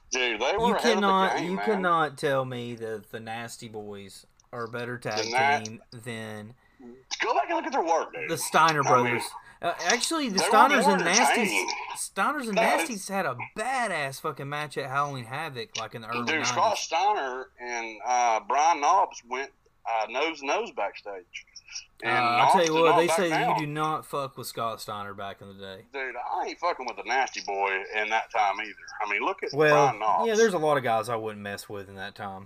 Dude, they You were ahead of the cannot game, you man. cannot tell me that the Nasty Boys are a better tag team than Go back and look at their work, the dude. Steiner I mean, brothers. Actually, the they were Steiners more and Nasties, entertaining. Steiners and No, Nasties had a badass fucking match at Halloween Havoc, like in the early dude, Scott 90s. Steiner and Brian Knobs went nose to nose backstage. And I'll tell Knobs you did what, not they back say that you down. do not fuck with Scott Steiner back in the day. Dude, I ain't fucking with the Nasty Boy in that time either. I mean, look at Well, Brian Knobs. yeah, there's a lot of guys I wouldn't mess with in that time.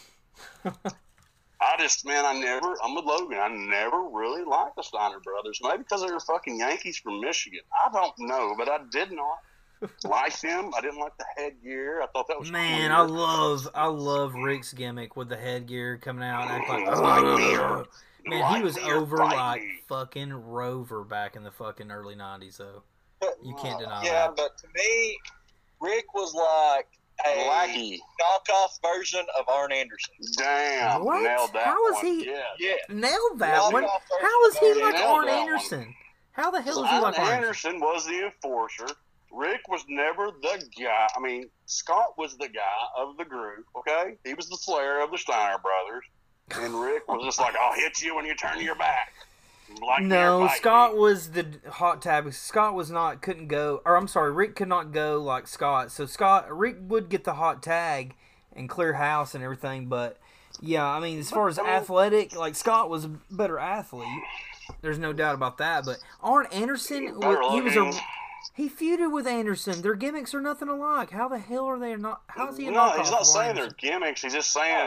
I'm with Logan. I never really liked the Steiner brothers. Maybe because they were fucking Yankees from Michigan. I don't know, but I did not like them. I didn't like the headgear. I thought that was Man, weird. I love Rick's gimmick with the headgear coming out and act like, Like me. man, he was Like me or over fight like me. fucking Rover back in the fucking early 90s, though. You can't deny Yeah, that. but to me, Rick was like a Lackey. knockoff version of Arn Anderson. Damn. What? Nailed that How is one. he- Yeah. Yeah. Nailed that Knockoff one. version How is he of like Nailed Arn that Anderson? How the hell is he Arn like Arn Anderson? Anderson was the enforcer. Rick was never the guy. I mean, Scott was the guy of the group, okay? He was the Flair of the Steiner brothers. And Rick was just like, I'll hit you when you turn your back. Like No, Scott was the hot tab. Scott was not, couldn't go, or I'm sorry, Rick could not go like Scott. So Rick would get the hot tag and clear house and everything. But yeah, I mean, as far as athletic, like Scott was a better athlete. There's no doubt about that. But Arn Anderson, he feuded with Anderson. Their gimmicks are nothing alike. How the hell are they not? How is he a No, knockoff he's not of saying they're Anderson? gimmicks. He's just saying,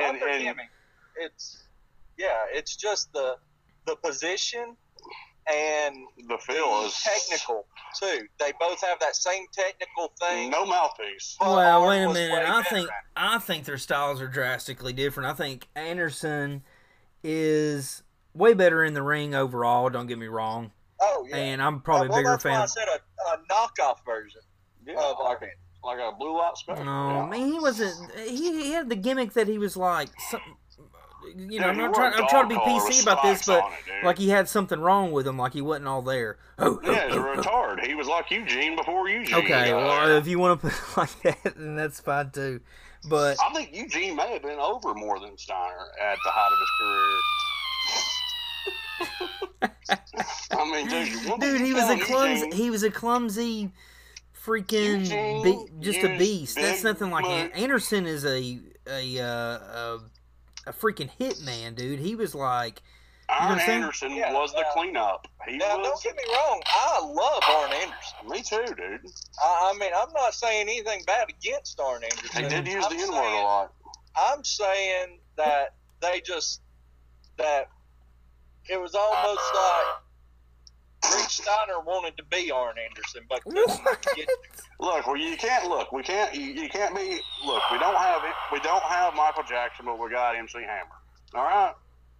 It's just the position and the feel is technical too. They both have that same technical thing. no mouthpiece. But Well, Arn wait a was minute. way I better think at it. their styles are drastically different. I think Anderson is way better in the ring overall. Don't get me wrong. Oh yeah. And I'm probably a well, bigger that's why fan. I said a knockoff version Yeah, of Arn like, Anderson. like a blue light special. No, yeah. man, he wasn't. He had the gimmick that he was like, you know, Yeah, I'm he not wore a trying. I'm trying to be dog collar PC with about this, spikes but on it, dude. like he had something wrong with him. Like he wasn't all there. Yeah, he's a retard. He was like Eugene before Eugene. Okay, got well, there. if you want to put it like that, then that's fine too. But I think Eugene may have been over more than Steiner at the height of his career. I mean, dude, he was a clumsy freaking just a beast. That's nothing like Anderson is a freaking hitman, dude. He was like, Arn Anderson was the cleanup. Now, don't get me wrong. I love Arn Anderson. Me too, dude. I mean, I'm not saying anything bad against Arn Anderson. He did use the N-word a lot. I'm saying that that it was almost like Rick Steiner wanted to be Arn Anderson, but couldn't get Look, well, you can't look. We can't. You can't be. Look, we don't have it. We don't have Michael Jackson, but we got MC Hammer. All right.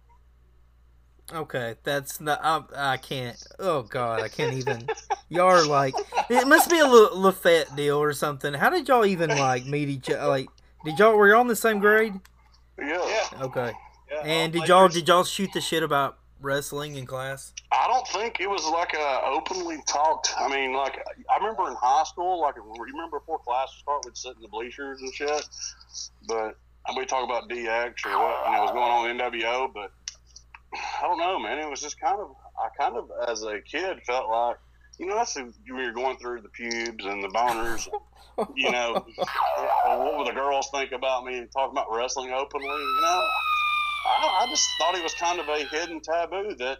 okay, that's not. I can't. Oh God, I can't even. Y'all are like, it must be a Lafette deal or something. How did y'all even like meet each other? Like, were y'all on the same grade? Yeah. Okay. Yeah, And all did y'all shoot the shit about wrestling in class? I don't think it was like a openly talked. I mean, like I remember in high school, like you remember before class would start, we'd sit in the bleachers and shit. But we talk about DX or what was going on in NWO. But I don't know, man. It was just I kind of as a kid felt like, that's when you're going through the pubes and the boners. What would the girls think about me talking about wrestling openly? I just thought it was kind of a hidden taboo that,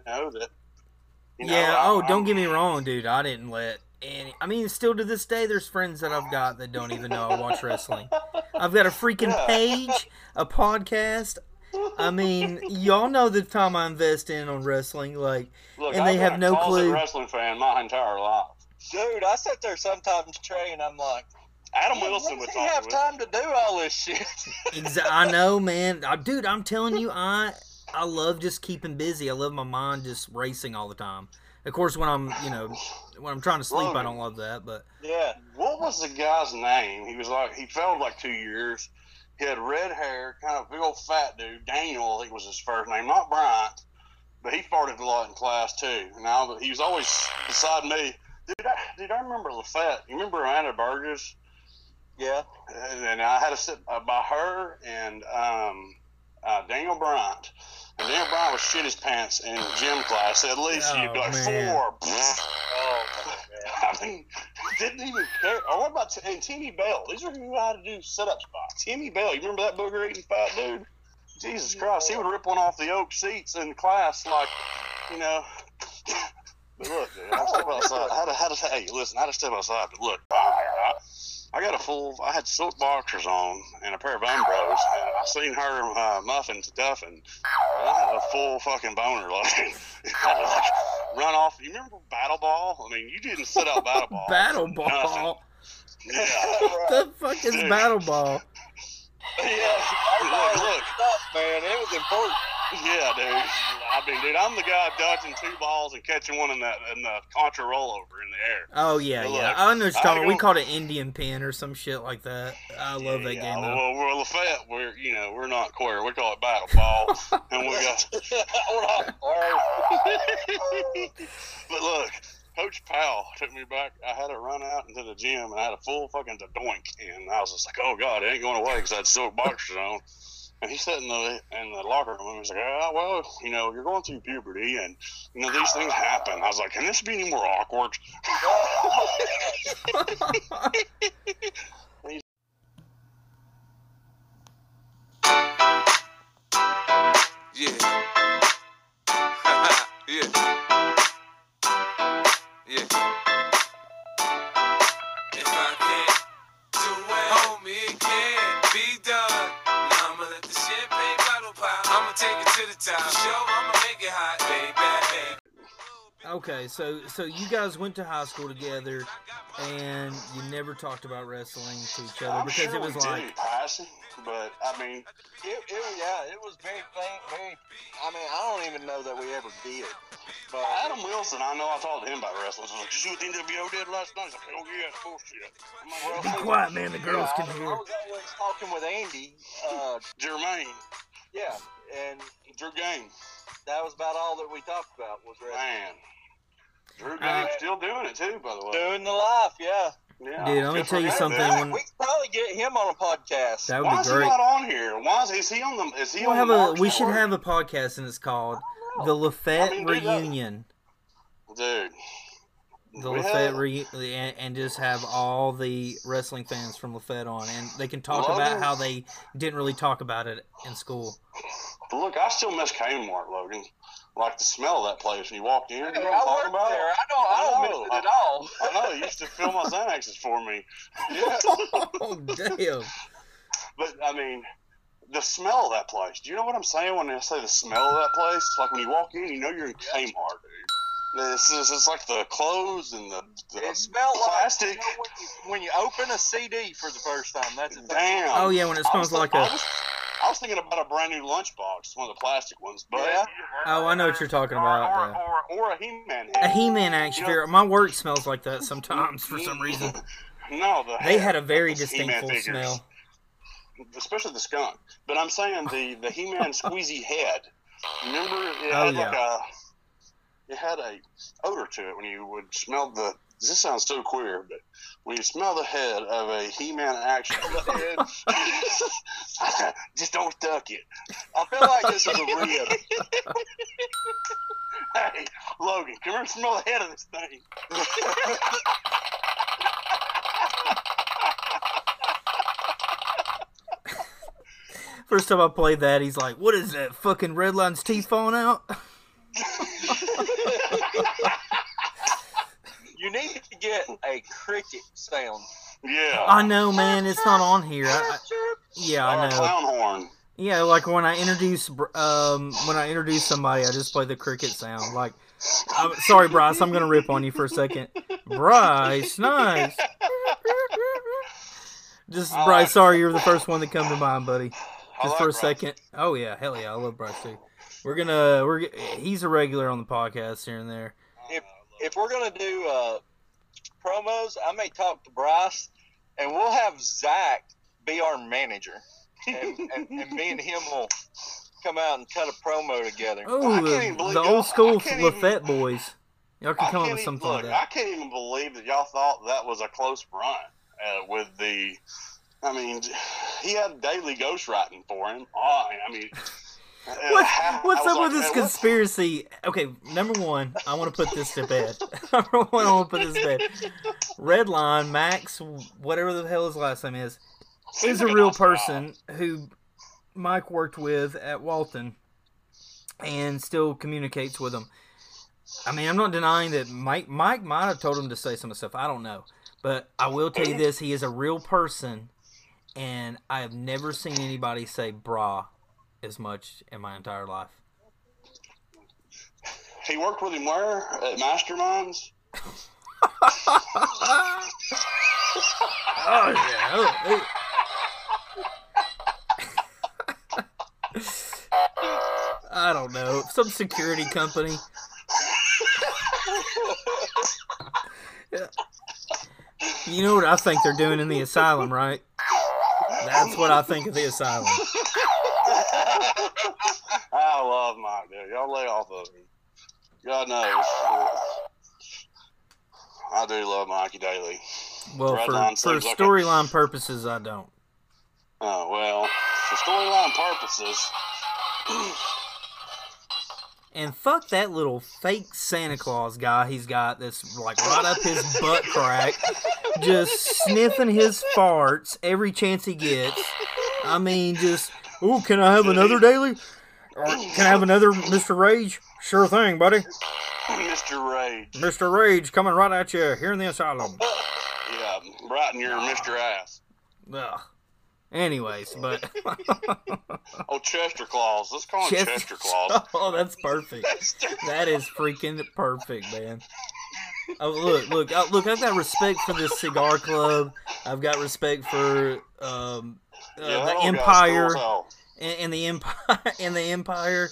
don't get me wrong, dude. I didn't let any. I mean, still to this day, there's friends that I've got that don't even know I watch wrestling. I've got a freaking page, a podcast. I mean, y'all know the time I invest in on wrestling, like, Look, and they have no clue. I've been a wrestling fan my entire life. Dude, I sit there sometimes, Trey, and I'm like, Adam Wilson would he have time to do all this shit? I know, man. Dude, I'm telling you, I love just keeping busy. I love my mind just racing all the time. Of course, when I'm trying to sleep, Logan. I don't love that. But Yeah. What was the guy's name? He failed like 2 years. He had red hair, kind of big old fat dude. Daniel, I think was his first name, not Bryant. But he farted a lot in class too. Now he was always beside me. Dude, I remember Lafette. You remember Amanda Burgess? Yeah. And I had to sit by her and Daniel Bryant. And Daniel Bryant would shit his pants in gym class. At least you'd be like, man. 4. Oh, man. I mean, didn't even care. Or what about and Timmy Bell? These are who I had to do sit-ups by. Timmy Bell, you remember that booger-eating fat dude? Jesus Christ, he would rip one off the oak seats in class like, you know. But look, dude, I step outside. Hey, listen, I had to step outside. But look, I had silk boxers on and a pair of Umbros. And I seen her muffin to duffin. I had a full fucking boner. Like, run off. You remember Battle Ball? I mean, you didn't sit out Battle Ball. Battle Nothing. Ball. Yeah. What the fuck is Dude. Battle Ball? Yeah. Look. Stop, man. It was important. Yeah, dude. I mean, dude, I'm the guy dodging 2 balls and catching one in the contra rollover in the air. Oh, yeah, But yeah. look, I know what you're talking about. We go- called it Indian pin or some shit like that. I love that game, though. Well, we're Lafayette. We're not queer. We call it Battle Ball. And we got. But look, Coach Powell took me back. I had to run out into the gym and I had a full fucking doink. And I was just like, oh, God, it ain't going away because I had silk boxers on. And he sat in the locker room and he was like, oh, well, you're going through puberty and, these things happen. I was like, can this be any more awkward? Yeah. Yeah. Yeah. If I can't do it, homie, it can't be done. Now I'ma let the champagne bottle pop. I'ma take it to the top. Show, I'ma make it hot, baby. Okay, so you guys went to high school together, and you never talked about wrestling to each other I'm because sure it was we did like, in passing, but I mean, it was very plain. I mean, I don't even know that we ever did. But Adam Wilson, I know I talked to him about wrestling. I was like, did you see what the NWO did last night? He's like, oh yeah, it's bullshit. I'm like, be well, quiet, man. The girls can I hear. was always talking with Andy. Jermaine, Yeah, and Drew Game, that was about all that we talked about was wrestling. man. Drew Game's still doing it too, by the way. Doing the life, yeah. Yeah, Dude, let me good tell for you him, something. man. When We could probably get him on a podcast. that Why would is be he great. not on here? Is he on the? Is he We'll on have the a. Marks We should Network? have a podcast, and it's called the Lafayette I mean, dude, that- Reunion. Dude. The We Lafayette have- Reunion, and just have all the wrestling fans from Lafayette on, and they can talk Logan? about how they didn't really talk about it in school. But look, I still miss Kmart, Logan. Like the smell of that place when you walked in. You know Hey, what I'm I talking worked about? there. I don't miss it at all. I know. You used to fill my Xanaxes for me. Yeah. Oh damn! But, I mean, the smell of that place. Do you know what I'm saying when I say the smell of that place? It's like when you walk in, you know you're in Kmart, dude. It's like the clothes and the It smelled plastic. like when you open a CD for the first time. That's exactly Damn. Oh yeah, when it smells like a. I was thinking about a brand new lunchbox, one of the plastic ones. But Yeah. Oh, I know what you're talking about. Yeah. Or a He-Man A head. He-Man action figure. My work smells like that sometimes for some reason. No, They had a very the He-Man distinctful figures. smell. Especially the skunk. But I'm saying the He-Man squeezy head. Remember, it Oh, had yeah. it had a odor to it when you would smell the. This sounds so queer, but when you smell the head of a He-Man action head, just don't duck it. I feel like this is a rib. Hey, Logan, come here and smell the head of this thing. First time I played that, he's like, "What is that? Fucking Redline's teeth falling out?" You need to get a cricket sound. Yeah. I know, man. It's not on here. Yeah, Or I a know. clown horn. Yeah, like when I introduce somebody, I just play the cricket sound. Like, sorry, Bryce, I'm gonna rip on you for a second. Bryce, nice. Just I Bryce, like- sorry, you're the first one that come to mind, buddy. I Just like for a Bryce. second. Oh yeah, hell yeah, I love Bryce too. He's a regular on the podcast here and there. If we're gonna do promos, I may talk to Bryce, and we'll have Zach be our manager, and me and him will come out and cut a promo together. Oh, I can't even believe the y'all- old school I can't even- Lafayette boys. Y'all can I come up can't with even, something look, like I that. can't even believe that y'all thought that was a close run with the I mean, he had daily ghostwriting for him. Oh, I mean, What's up with this conspiracy? Okay, number one, I want to put this to bed. Number one, I want to put this to bed. Redline, Max, whatever the hell his last name is a real person who Mike worked with at Walton and still communicates with him. I mean, I'm not denying that Mike might have told him to say some stuff. I don't know. But I will tell you this, he is a real person, and I have never seen anybody say brah as much in my entire life. He worked with him where? At Masterminds? Oh, yeah. I don't know. Some security company. You know what I think they're doing in the asylum, right? That's what I think of the asylum. I love Mike, dude. Y'all lay off of him. God knows. I do love Mikey Daly. Well, for storyline purposes, I don't. Oh, well, for storyline purposes. And fuck that little fake Santa Claus guy he's got that's like right up his butt crack, just sniffing his farts every chance he gets. I mean, just, ooh, can I have another Daily? Or can I have another Mr. Rage? Sure thing, buddy. Mr. Rage. Mr. Rage coming right at you here in the asylum. Yeah, right in your Mr. Ass. Ugh. Anyways, but... Oh, Chester Claus. Let's call him Chester Claus. Oh, that's perfect. That is freaking perfect, man. Oh, look! I've got respect for this cigar club. I've got respect for the Empire and the Empire,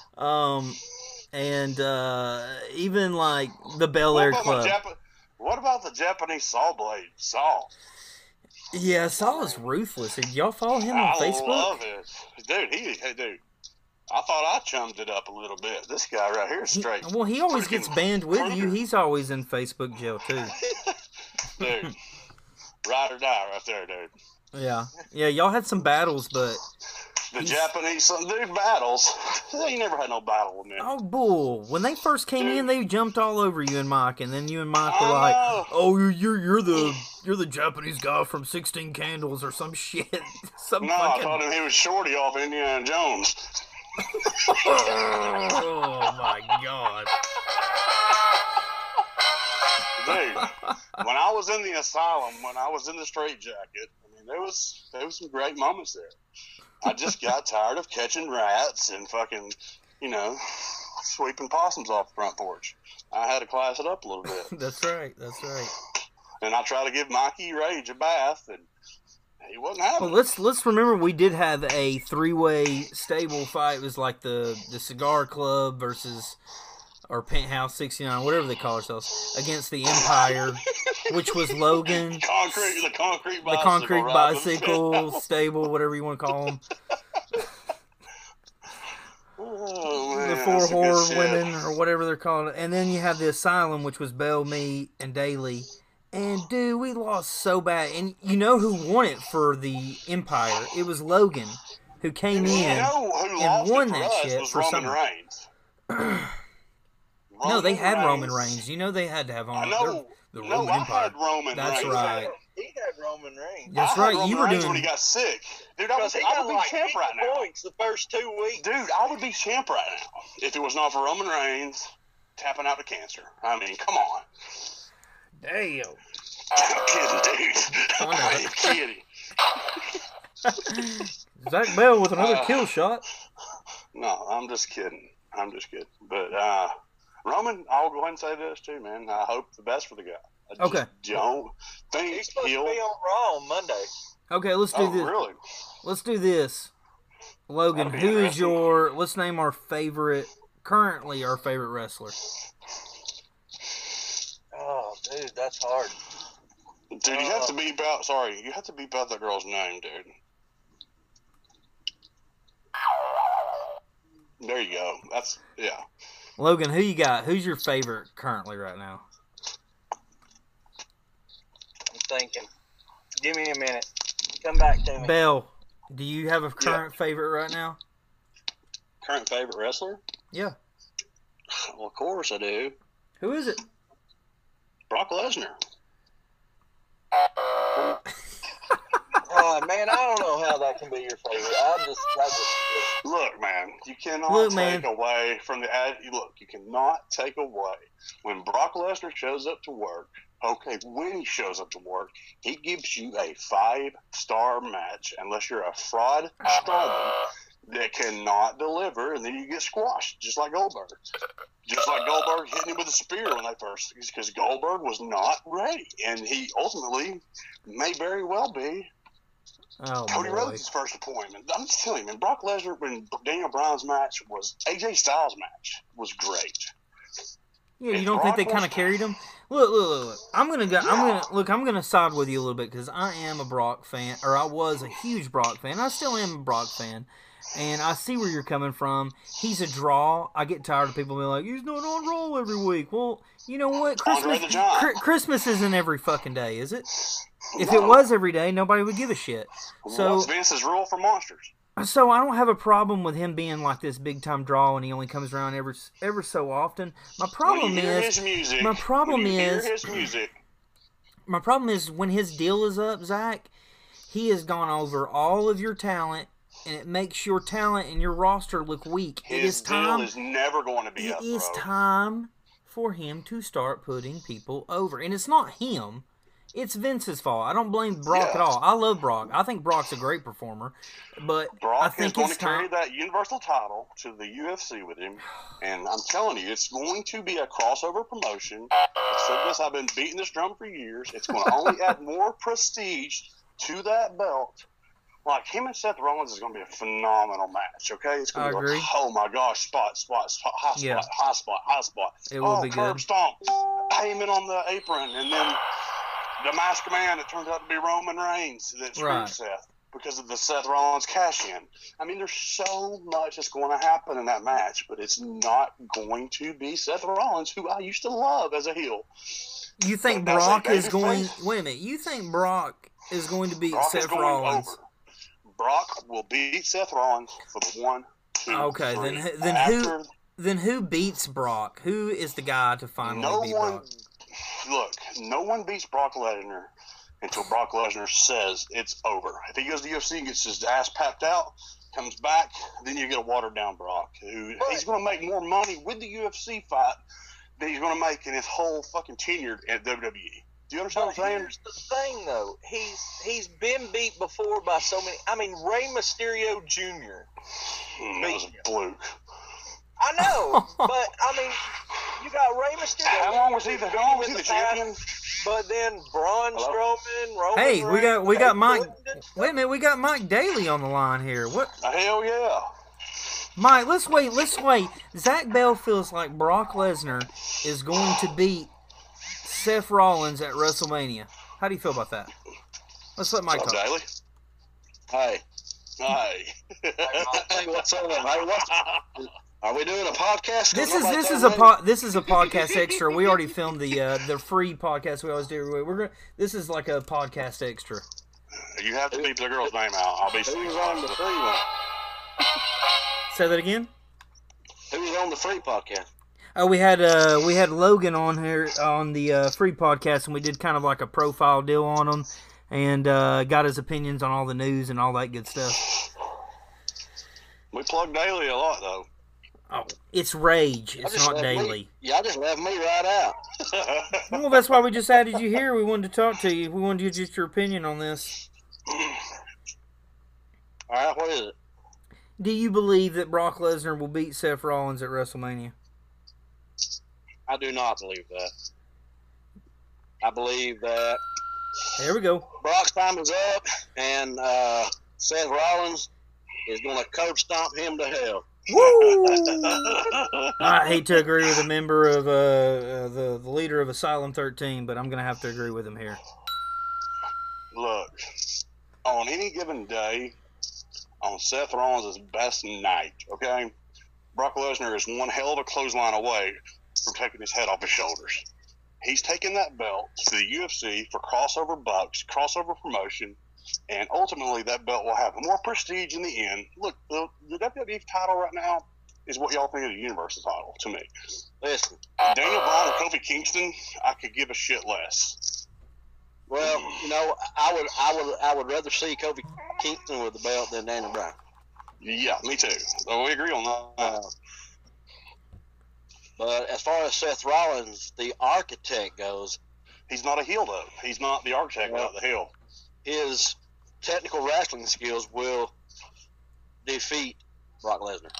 and even like the Bel Air Club. What about the Japanese saw blade? Saw. Yeah, Saul is ruthless. Did y'all follow him on Facebook? I love it. Dude, dude. I thought I chummed it up a little bit. This guy right here is straight. Well, he always gets banned with you. He's always in Facebook jail, too. Dude, ride or die right there, dude. Yeah, y'all had some battles, but... The Japanese, dude, battles. They ain't never had no battle with me. Oh, bull. When they first came in, they jumped all over you and Mike, and then you and Mike were like, oh, you're the Japanese guy from 16 Candles or some shit. I told him he was Shorty off Indiana Jones. Oh, my God. Dude, when I was in the asylum, when I was in the straitjacket, I mean, there was some great moments there. I just got tired of catching rats and fucking, sweeping possums off the front porch. I had to class it up a little bit. That's right. And I tried to give Mikey Rage a bath, and he wasn't having it. Let's remember we did have a 3-way stable fight. It was like the Cigar Club versus... or Penthouse 69, whatever they call themselves, against the Empire, which was Logan. The concrete bicycle stable, whatever you want to call them. Oh, man, the 4 horror women, or whatever they're called. And then you have the Asylum, which was Bell, me, and Daly. And, dude, we lost so bad. And you know who won it for the Empire? It was Logan, who came in and won that shit for some Reigns. No, they had Roman Reigns. You know they had to have on the Roman Empire. Had Roman That's Reigns. right. He had Roman Reigns. That's I had right. Roman You were Reigns doing when he got sick. Dude, Because he got would be like champ 80 right now. points the first 2 weeks. Dude, I would be champ right now if it was not for Roman Reigns tapping out to cancer. I mean, come on. Damn. I'm kidding, dude. I'm kidding. Zach Bell with another kill shot. No, I'm just kidding. But Roman, I'll go ahead and say this too, man. I hope the best for the guy. I Okay. don't think He's supposed to be on Raw on Monday. Okay, let's do this. Really? Let's do this. Logan, That'll be who is interesting. let's name currently our favorite wrestler. Oh, dude, that's hard. Dude, you have to beep out that girl's name, dude. There you go. Yeah. Logan, who you got? Who's your favorite currently right now? I'm thinking. Give me a minute. Come back to me. Bell, do you have a current favorite right now? Current favorite wrestler? Yeah. Well, of course I do. Who is it? Brock Lesnar. Oh man, I don't know how that can be your favorite. I just Look, man, you cannot take away from the look. You cannot take away when Brock Lesnar shows up to work. Okay, when he shows up to work, he gives you a 5-star match, unless you're a fraud Strowman that cannot deliver, and then you get squashed, just like Goldberg. Just like Goldberg hitting him with a spear when they first, because Goldberg was not ready, and he ultimately may very well be Cody Rhodes' first appointment. I'm just telling you, man, Brock Lesnar, when Daniel Bryan's match was AJ Styles' match, was great. Yeah, you don't think they kind of carried him? Look. I'm gonna side with you a little bit because I am a Brock fan, or I was a huge Brock fan. I still am a Brock fan, and I see where you're coming from. He's a draw. I get tired of people being like, "He's not on Raw every week." Well, you know what? Christmas isn't every fucking day, is it? If it was every day, nobody would give a shit. So what's Vince's rule for monsters? So I don't have a problem with him being like this big time draw, and he only comes around ever so often. My problem is when his deal is up, Zach, he has gone over all of your talent, and it makes your talent and your roster look weak. His deal is never going to be up, bro. It is time for him to start putting people over, and it's not him. It's Vince's fault. I don't blame Brock at all. I love Brock. I think Brock's a great performer, but Brock I think is going to carry that Universal title to the UFC with him, and I'm telling you, it's going to be a crossover promotion. I've said this. I've been beating this drum for years. It's going to only add more prestige to that belt. Like, him and Seth Rollins is going to be a phenomenal match, okay? It's going to be like, oh my gosh, spot, high spot. It will be curb good. Stomp, Heyman on the apron, and then the masked man that turns out to be Roman Reigns that screwed Seth because of the Seth Rollins cash-in. I mean, there's so much that's going to happen in that match, but it's not going to be Seth Rollins, who I used to love as a heel. You think Brock is going... Wait a minute. You think Brock is going to beat Seth Rollins? Over. Brock will beat Seth Rollins for the 1, 2, okay, 3. Then who beats Brock? Who is the guy to finally beat Brock? Look, no one beats Brock Lesnar until Brock Lesnar says it's over. If he goes to the UFC and gets his ass packed out, comes back, then you get a watered-down Brock. He's going to make more money with the UFC fight than he's going to make in his whole fucking tenure at WWE. Do you understand what I'm saying? Here's the thing, though. He's been beat before by so many. I mean, Rey Mysterio Jr. That was a fluke. I know, but I mean, you got Rey Mysterio. How long was he the champion? But then Braun Strowman, Roman Hey, Reigns, we got Mike. Wait a minute, we got Mike Daly on the line here. What? Hell yeah. Mike, let's wait. Zach Bell feels like Brock Lesnar is going to beat Seth Rollins at WrestleMania. How do you feel about that? Let's let Mike talk. Daly? Hey. Hey, what's up? Hey, are we doing a podcast? This is a podcast extra. We already filmed the free podcast we always do. This is like a podcast extra. You have to beep the girl's name out. I'll be Who's on the free one? Say that again. Who was on the free podcast? Oh, we had Logan on here on the free podcast, and we did kind of like a profile deal on him, and got his opinions on all the news and all that good stuff. We plug Daly a lot, though. Oh, it's Rage. It's not Daily. Y'all just left me right out. Well, that's why we just added you here. We wanted to talk to you. We wanted to get just your opinion on this. All right, what is it? Do you believe that Brock Lesnar will beat Seth Rollins at WrestleMania? I do not believe that. I believe that there we go. Brock's time is up, and Seth Rollins is going to curb stomp him to hell. Woo! I hate to agree with a member of the leader of Asylum 13, but I'm going to have to agree with him here. Look, on any given day, on Seth Rollins' best night, okay, Brock Lesnar is one hell of a clothesline away from taking his head off his shoulders. He's taking that belt to the UFC for crossover bucks, crossover promotion, And ultimately, that belt will have more prestige in the end. Look, the WWE title right now is what y'all think of the Universal title to me. Listen, Daniel Bryan and Kofi Kingston, I could give a shit less. well, I would rather see Kofi Kingston with the belt than Daniel Bryan. Yeah, me too. So we agree on that. But as far as Seth Rollins, the architect goes, He's not a heel, though. He's not the architect without the heel. his technical wrestling skills will defeat Brock Lesnar.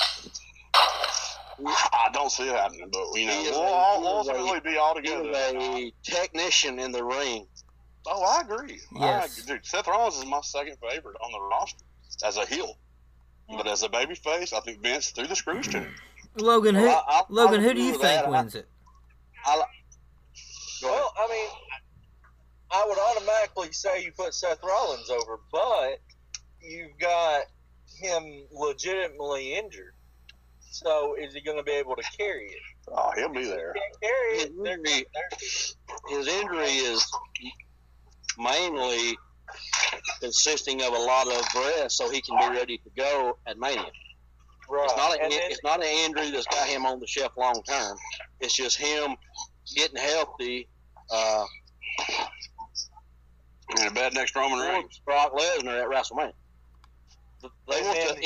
I don't see it happening, but, He is we'll a- ultimately be all He together. is a technician in the ring. Oh, I agree. Yes. Dude, Seth Rollins is my second favorite on the roster as a heel. But as a babyface, I think Vince threw the screws to him. Logan, who Well, Logan, I'll who do you agree with think that. wins it? Go ahead. Well, I mean, I would automatically say you put Seth Rollins over, but you've got him legitimately injured. So is he going to be able to carry it? Oh, he'll be there. Can't carry His it. They're injury, there. his injury is mainly consisting of a lot of rest so he can be ready to go at Mania. Right. And then- It's not an injury that's got him on the shelf long term. It's just him getting healthy. And a bad next Roman Reigns. Brock Lesnar at WrestleMania. They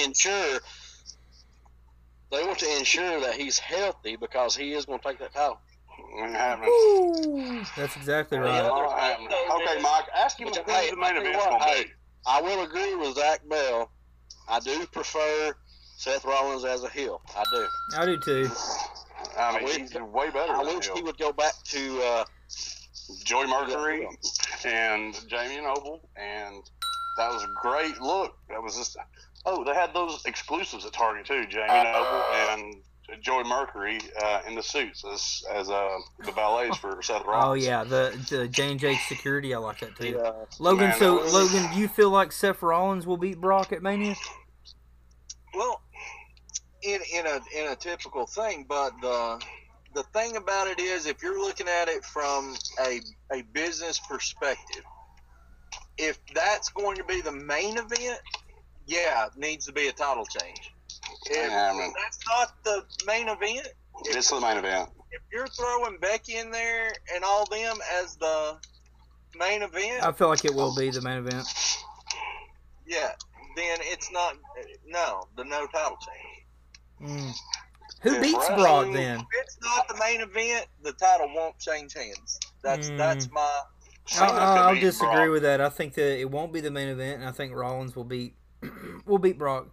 want to ensure that he's healthy because he is going to take that title. Ain't happening. Ooh, that's exactly right. Not happening. Okay, Mike, ask him who Hey, the main I'll tell you event's what, going to be. I will agree with Zach Bell. I do prefer Seth Rollins as a heel. I do. I do too. I mean, I he's way better I than wish he heel. would go back to Joey Mercury and Jamie Noble, and that was a great look. That was just they had those exclusives at Target too. Jamie Noble and Joey Mercury in the suits as the valets for Seth Rollins. Oh yeah, the J&J security. I like that too. the Logan, Man, so that was- Logan, do you feel like Seth Rollins will beat Brock at Mania? Well, in a typical thing, but the thing about it is, if you're looking at it from a business perspective, if that's going to be the main event, yeah, it needs to be a title change. If happening. that's not the main event, It's the main event. if you're throwing Becky in there and all them as the main event, I feel like it will be the main event. yeah, then it's not. No title change. Who If beats wrestling- Brock then? If it's not the main event, the title won't change hands. That's my. Cena could I'll beat disagree Brock. with that. I think that it won't be the main event, and I think Rollins will beat Brock.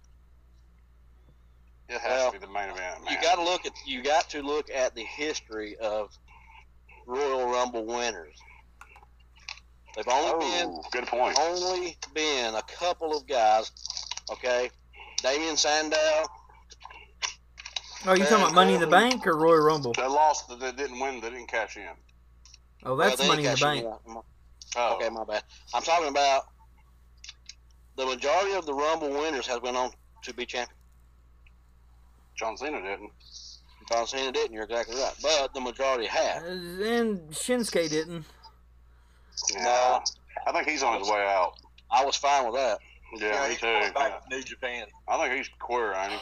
It has to be the main event, man. you got to look at the history of Royal Rumble winners. They've Good point. only been a couple of guys. Okay, Damian Sandow. Oh, you talking about Money in the Bank or Royal Rumble? They lost. They didn't win. They didn't cash in. Oh, that's Well, they Money in the cashed Bank. in. Oh, Okay, my bad. I'm talking about the majority of the Rumble winners has went on to be champion. John Cena didn't. John Cena didn't. You're exactly right. But the majority have. And Shinsuke didn't. Yeah. I think he's on his way out. I was fine with that. Yeah, me he's too. going Yeah. back to New Japan. I think he's queer, ain't he?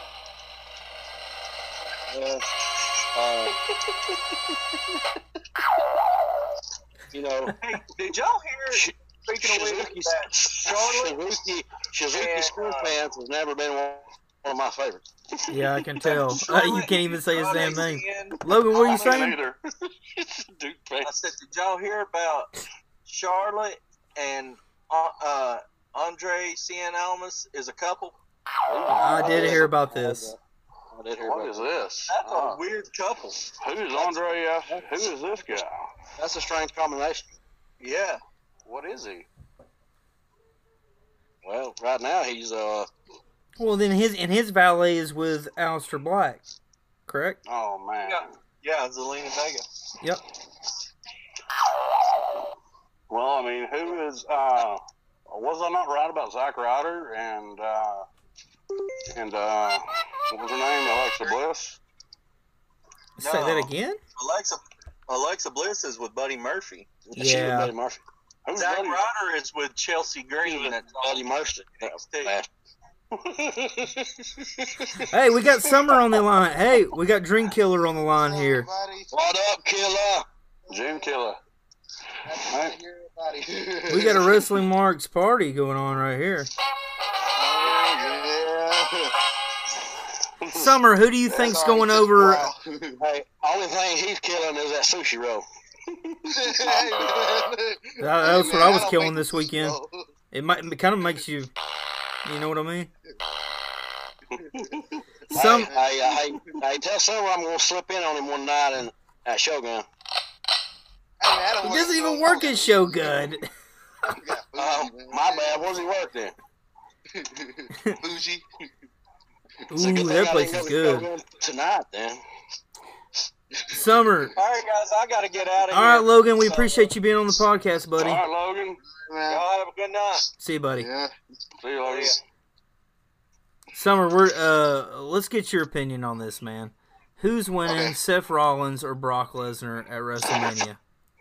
You know, Hey, did y'all hear? Speaking of which, that Charlotte Shizuki and, School Pants has never been one of my favorites. Yeah, I can tell. You can't even say his damn name. Charlotte Logan, what are you I don't saying? either. Dude, I said, did y'all hear about Charlotte and Andre Cien Almas is a couple? I did hear about this. I did hear what about is that. this? That's a weird couple. Who is Andre? Who is this guy? That's a strange combination. Yeah. What is he? Well, right now he's Well, then his valet is with Aleister Black, correct? Oh man. Yeah, Zelina Vega. Yep. Well, I mean, who is? Was I not right about Zack Ryder and what was her name? Alexa Bliss. Say that again? Alexa Bliss is with Buddy Murphy. she with Yeah. Buddy Murphy. Who's Zack Buddy? Ryder is with Chelsea Green. That's Buddy Mercer. NXT. Hey, we got Summer on the line. Hey, we got Dream Killer on the line here. Everybody. What up, killer? June Killer. Happy to hear everybody. We got a Wrestling Marks party going on right here. Yeah. Summer, who do you think's That's going all over? wow. Hey, only thing he's killing is that sushi roll. That's what I was don't killing think this weekend. so. It kind of makes you, you know what I mean? Some Hey, tell Summer I'm gonna slip in on him one night at Shogun. Hey, man, I don't he want doesn't to even go- work at Shogun. My bad. Where's he work then? Bougie. Ooh, that place is good. Tonight, then. Summer. All right, guys, I got to get out of All here. right, Logan, we appreciate you being on the podcast, All buddy. right, Logan. Man. Y'all have a good night. See you, buddy. Yeah. See you, Logan. Summer, let's get your opinion on this, man. Who's winning, Okay. Seth Rollins or Brock Lesnar at WrestleMania?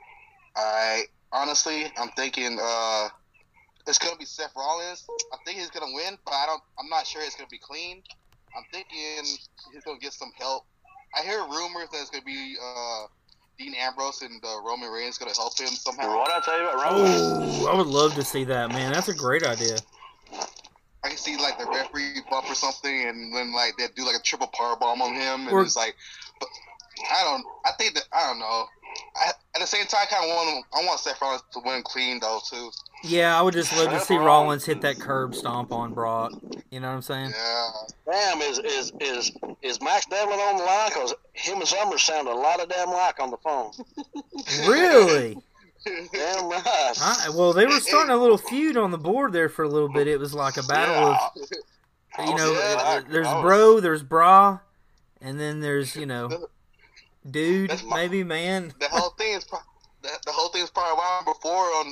Honestly, I'm thinking it's gonna be Seth Rollins. I think he's gonna win, but I'm not sure it's gonna be clean. I'm thinking he's gonna get some help. I hear rumors that it's gonna be Dean Ambrose and Roman Reigns gonna help him somehow. What I tell you about Roman? Oh, I would love to see that, man. That's a great idea. I can see like the referee bump or something, and then like they do like a triple power bomb on him, and Or- it's like, but I don't know. At the same time, I want Seth Rollins to win clean though too. Yeah, I would just love to Seth see Rollins. Rollins hit that curb stomp on Brock. You know what I'm saying? Yeah. Damn, is Max Devlin on the line? Because him and Summers sound a lot of damn like on the phone. Really? Damn right. Well, they were starting a little feud on the board there for a little bit. It was like a battle of, you know, there's Bro, there's Bra, and then there's, you know, Dude, That's my- maybe man. The whole thing is the whole thing is probably why I'm before on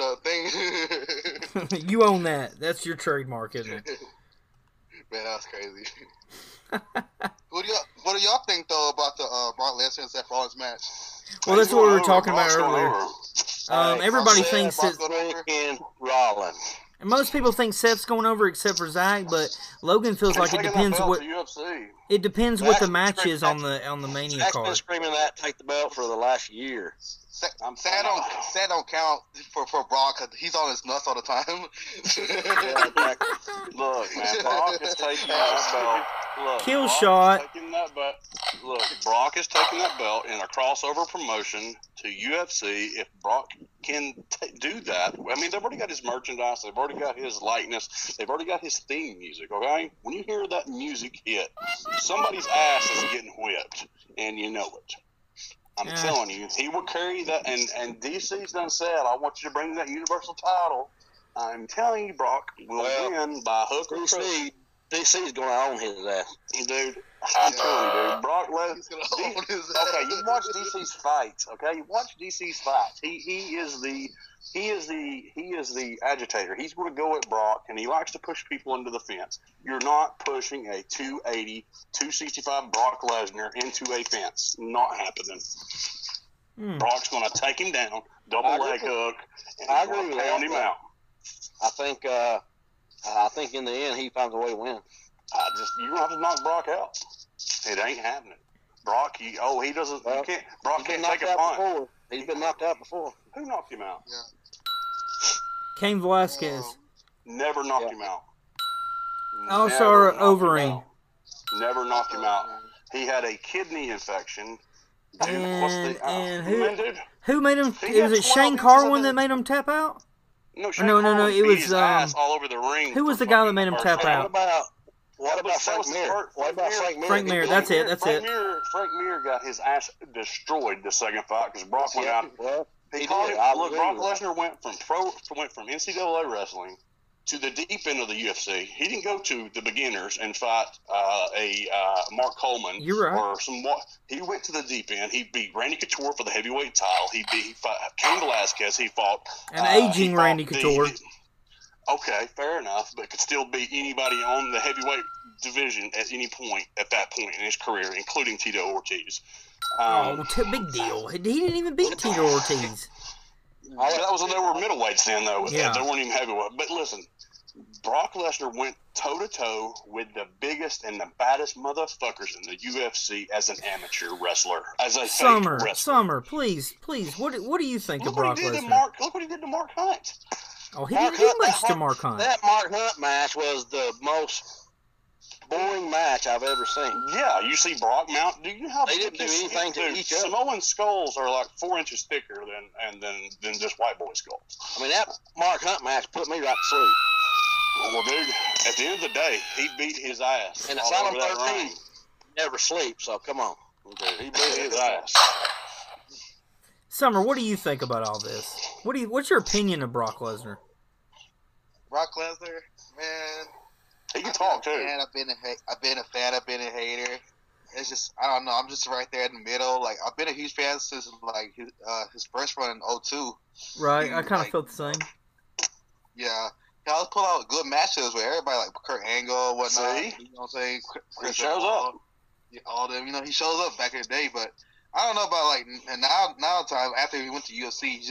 the thing. You own that. That's your trademark, isn't it? Man, that's crazy. What do y'all think though about the Brock Lesnar and Seth Rollins match? Well, that's what we were talking about Brock's going earlier. over. Everybody Yeah, thinks Brock's that going over. Freaking Rollins. most people think Seth's going over except for Zach, but Logan feels like it Taking that depends belt what to UFC. it depends what the Zach's match screaming is on the Mania Zach's been card. screaming that take the belt for the last year. Sad don't count for Brock 'cause he's on his nuts all the time. Look, man, Brock is taking that belt. Look, Kill Brock is shot. taking that belt. Look, Brock is taking that belt in a crossover promotion to UFC. If Brock can do that, I mean, they've already got his merchandise. They've already got his likeness. They've already got his theme music, okay? When you hear that music hit, somebody's ass is getting whipped, and you know it. I'm Yeah. telling you, he will carry that, and DC's done said, I want you to bring that Universal title. I'm telling you, Brock will win by hook or crook. DC's going to own his ass. Dude, I'm telling you, dude. Brock He's Lesnar. gonna own his ass. Okay, you watch DC's fights. Okay, you watch DC's fights. He is the agitator. He's going to go at Brock, and he likes to push people into the fence. You're not pushing a 280, 265 Brock Lesnar into a fence. Not happening. Brock's going to take him down, double I leg agree. hook, and I he's going agree to with pound that. him out. I think in the end he finds a way to win. You don't have to knock Brock out. It ain't happening. Brock, he doesn't. Well, you can't. Brock He's been can't take knocked a out punt. before. He's been knocked out before. Who knocked him out? Cain Velasquez. Never knocked him out. Also, Never knocked him Overing. out. Never knocked him out. He had a kidney infection. Dude, And who- man, dude, Who made him? He had Was it 12 Shane inches Carwin of that it. made him tap out? No, No, it beat was, his ass all over the ring. who was for the guy that fucking made him first tap round. out? What about Frank Mir? What about Frank Mir? Frank Mir, that's it. Frank Mir got his ass destroyed the second fight because Brock went out. Well, He he called did. it. I Look, agree Brock with that. Lesnar went from NCAA wrestling to the deep end of the UFC. He didn't go to the beginners and fight Mark Coleman. You're right. Or he went to the deep end. He beat Randy Couture for the heavyweight title. He fought Cain Velasquez. He fought An he aging fought Randy Couture. Okay, fair enough, but could still beat anybody on the heavyweight division at any point at that point in his career, including Tito Ortiz. Oh, big deal. He didn't even beat Tito Ortiz. That was when they were middleweights then, though. Yeah. They weren't even heavyweight. But listen, Brock Lesnar went toe-to-toe with the biggest and the baddest motherfuckers in the UFC as an amateur wrestler. As a fake wrestler. Summer, please. What do you think of Brock Lesnar? Look what he did to Mark Hunt. Oh, he didn't do much to Mark Hunt. That Mark Hunt match was the most boring match I've ever seen. Yeah, you see Brock mount. Do you have? They didn't do anything to each other. Samoan skulls are like 4 inches thicker than just white boy skulls. I mean, that Mark Hunt match put me right to sleep. Well, dude, at the end of the day, he beat his ass. And all Asylum over that 13 ring. never sleeps, so come on. He beat his ass. Summer, what do you think about all this? What's your opinion of Brock Lesnar? Brock Lesnar, man. He can talk too. I've been a fan. I've been a hater. It's just I don't know. I'm just right there in the middle. Like I've been a huge fan since like his first run in 2002. Right, I kind of felt the same. Yeah, he always pull out good matches with everybody, like Kurt Angle, whatnot. See? You know what I'm saying? He shows up. Yeah, all them. You know, he shows up back in the day, but I don't know about like and now time after he went to UFC, he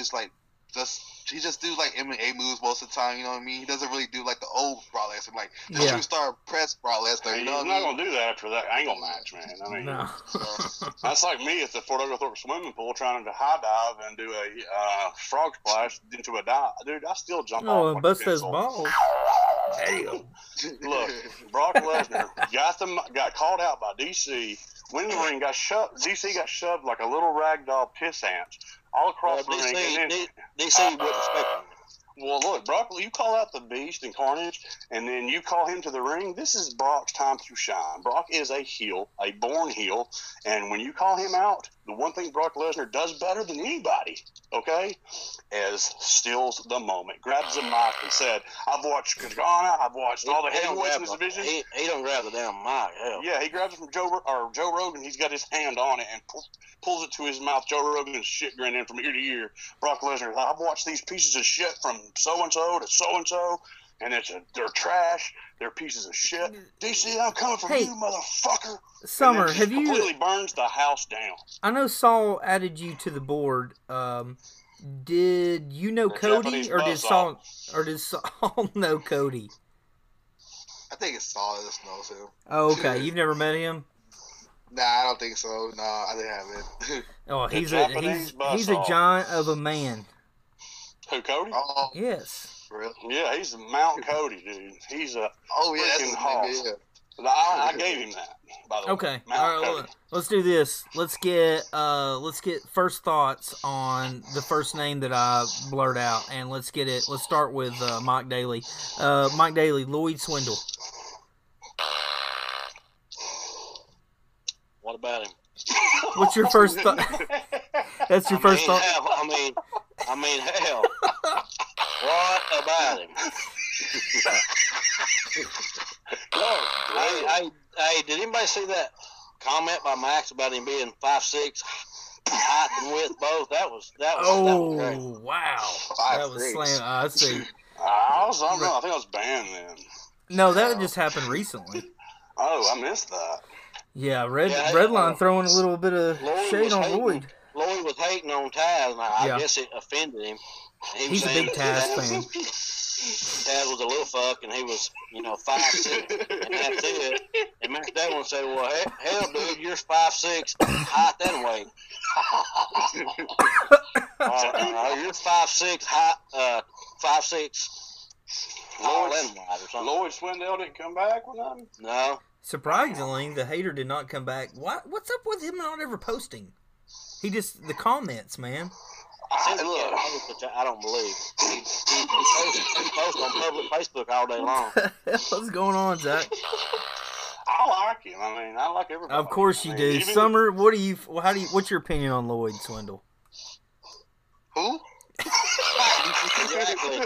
just do like MMA moves most of the time. You know what I mean? He doesn't really do like the old Brock Lesnar, like the Yeah. two-star press Brock Lesnar. You He's know what not I mean? gonna do that after that angle match, man. I mean, No. that's like me at the Fort Oglethorpe swimming pool trying to high dive and do a frog splash into a dive. Dude, I still jump off. Oh, like and bust a those pencil. balls. Damn. Look, Brock Lesnar got called out by DC. Went in the ring, got shoved. DC got shoved like a little ragdoll piss ant all across the ring. And then, DC wouldn't expect him. well, look, Brock, you call out the Beast and Carnage, and then you call him to the ring. This is Brock's time to shine. Brock is a heel, a born heel, and when you call him out, the one thing Brock Lesnar does better than anybody, okay, is steals the moment, grabs the mic and said, I've watched Gargano, I've watched all the heavyweights in this division. He don't grab the damn mic. Hell. Yeah, he grabs it from Joe Rogan. He's got his hand on it and pulls it to his mouth. Joe Rogan's shit grinning from ear to ear. Brock Lesnar, I've watched these pieces of shit from so-and-so to so-and-so, and they're trash. They're pieces of shit. DC, I'm coming for Hey, you, motherfucker. Summer, And then have just you? completely burns the house down. I know Saul added you to the board. Did you know The Cody, Japanese or did buzzsaw. Saul know Cody? I think it's Saul that knows him. Oh, okay. You've never met him? Nah, I don't think so. No, I haven't. Oh, The he's Japanese a buzzsaw. giant of a man. Who, Cody? Oh, Yes. really? Yeah, he's Mount Cody, dude. He's a Oh, yeah, that's freaking his hog. name. Yeah. I gave him that, by the way. Okay. Mount All right. Cody. Let's do this. Let's get first thoughts on the first name that I blurt out, and let's get it. Let's start with Mike Daly. Mike Daly, Lloyd Swindle. What about him? What's your first thought? That's your first thought. I mean, hell. What about him? Hey, did anybody see that comment by Max about him being 5'6", height and width both? That was great. Oh, wow. That was 5'6". slam. I see. I think I was banned then. No, that just happened recently. Oh, I missed that. Yeah, Yeah, Redline throwing a little bit of Lloyd shade was on hating. Lloyd. Lloyd was hating on Taz, and I Yeah. guess it offended him. He was He's a saying big that Taz fan. Taz was a little fuck, and he was, 5'6", and that's it. And Max Devlin said, "Well, hell, dude, you're 5'6", height and weight. You're 5'6", height, 5'6", tall and wide, or something." Lloyd Swindell didn't come back with nothing? No, Surprisingly, the hater did not come back. What's up with him not ever posting? The comments, man. since he had hope, which I don't believe. He posts on public Facebook all day long. What's going on, Zach? I like him. I mean, I like everybody. Of course you I do. mean, even- Summer, what's your opinion on Lloyd Swindle? Who? Exactly.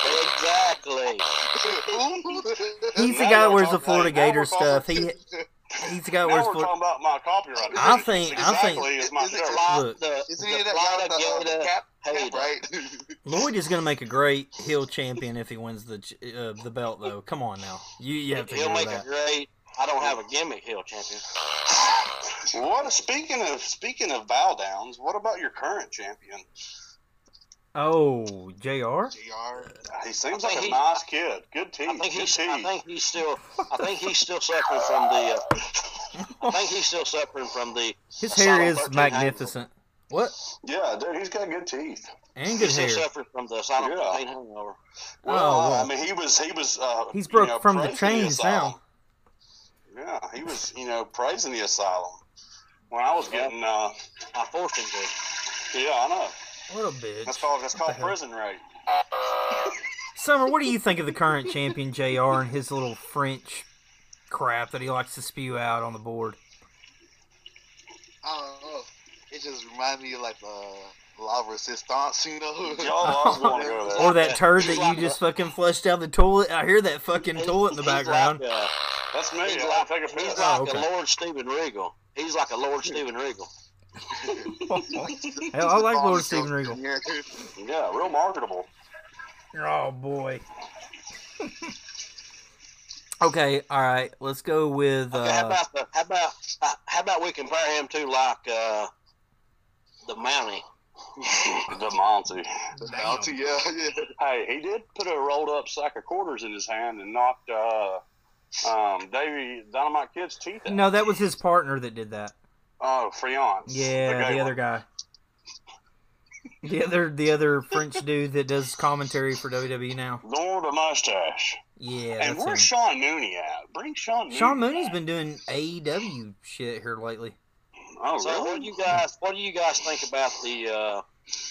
He's the Now guy that we're wears the talking- Florida now we're Gator talking- stuff. He's the guy that Now wears we're Florida. talking about my copyright. I think- exactly is my is it shirt. Look. Isn't he that guy with the cap? hater. Right? Lloyd is going to make a great heel champion if he wins the belt, though. Come on now, you have to He'll do make that. a great. I don't have a gimmick heel champion. What? Speaking of bow downs, what about your current champion? Oh, JR? JR. He seems I like think a he- nice kid. Good teeth. I think Good he's. teeth. I think he's still. I think he's still suffering from the. I think he's still suffering from the. His hair Asylum is 13 magnificent. What? Yeah, dude, he's got good teeth. And He's good still hair. suffering from the Asylum Yeah. 13 hangover. Well, well. I mean, he was. He's broke you know, from the praising chains asylum. now. Yeah, he was, praising the asylum. When I was getting, I forced him to. yeah, I know. What a bitch. That's called What the hell? prison rape. Summer, what do you think of the current champion JR and his little French crap that he likes to spew out on the board? I don't know. It just reminds me of like La Resistance, you know? Y'all always want to go there. Or that turd that you just fucking flushed down the toilet. I hear that fucking toilet in the background. He's like, That's me. he's I like, take a he's piss. like Oh, okay. a Lord Steven Regal. He's like a Lord Steven Regal. Hell, I like Lord Steven Regal. Yeah, real marketable. Oh, boy. Okay, all right. Let's go with... Okay, how about we compare him to like the Mountie? The Monty. Yeah. Hey, he did put a rolled up sack of quarters in his hand and knocked Davey Dynamite Kid's teeth out. No, that was his partner that did that. Oh, Freon. Yeah, the other guy. The other French dude that does commentary for WWE now. Lord of Mustache. Yeah, And that's where's him. Sean Mooney at? Bring Sean Mooney. Sean Mooney's back. been doing AEW shit here lately. Oh, So really? what do you guys think about the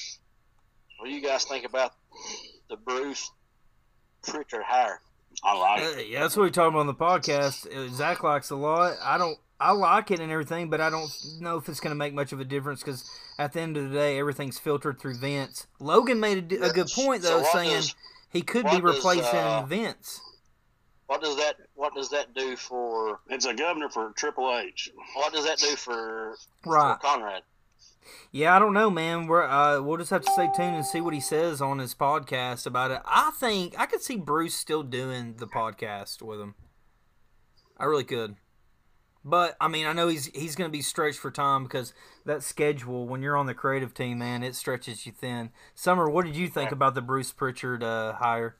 Bruce Pritchard hire? I like it. Yeah, that's what we talked about on the podcast. Zach likes a lot. I like it and everything, but I don't know if it's going to make much of a difference because at the end of the day, everything's filtered through Vince. Logan made a good point though, So what saying does- he could be what does, replacing Vince. What does that do for It's a governor for Triple H. what does that do for Right. Conrad? Yeah, I don't know, man. We'll just have to stay tuned and see what he says on his podcast about it. I think I could see Bruce still doing the podcast with him. I really could. But I mean, I know he's going to be stretched for time because that schedule, when you're on the creative team, man, it stretches you thin. Summer, what did you think about the Bruce Pritchard hire?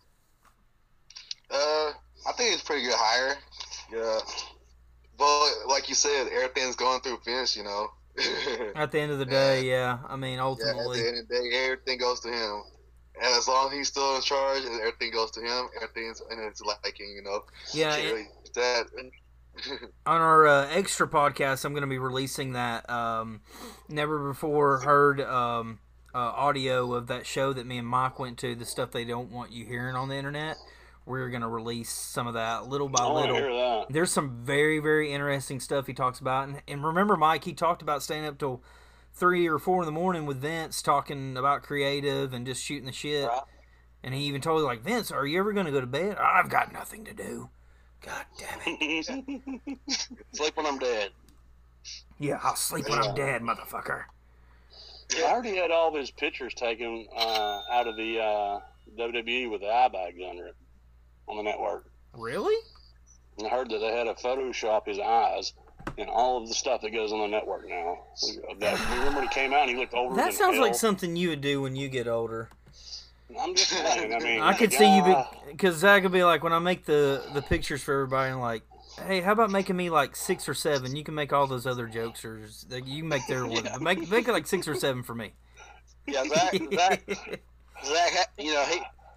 I think it's a pretty good hire. Yeah. But like you said, everything's going through Vince, you know. At the end of the day, yeah. I mean, Yeah, at ultimately, the end of the day, everything goes to him. And as long as he's still in charge and everything goes to him, everything's in his liking, you know. yeah. Can't really do that. On our extra podcast, I'm going to be releasing that never before heard audio of that show that me and Mike went to, the stuff they don't want you hearing on the internet. We're going to release some of that little by I want to little. hear that. There's some very, very interesting stuff he talks about. And remember, Mike, he talked about staying up till 3 or 4 in the morning with Vince talking about creative and just shooting the shit. Right. And he even told me, like, Vince, are you ever going to go to bed? I've got nothing to do. God damn it. Sleep when I'm dead. Yeah, I'll sleep when I'm dead, motherfucker. I already had all of his pictures taken out of the WWE with the eye bags under it on the network. Really? And I heard that they had to Photoshop his eyes and all of the stuff that goes on the network now. Remember when he came out and he looked older That than sounds hell? like something you would do when you get older. I'm just saying. I mean, I could see you, because Zach would be like, when I make the pictures for everybody, and like, hey, how about making me like 6 or 7? You can make all those other jokesters. You can make their one. But make it like 6 or 7 for me. Yeah, Zach, you know,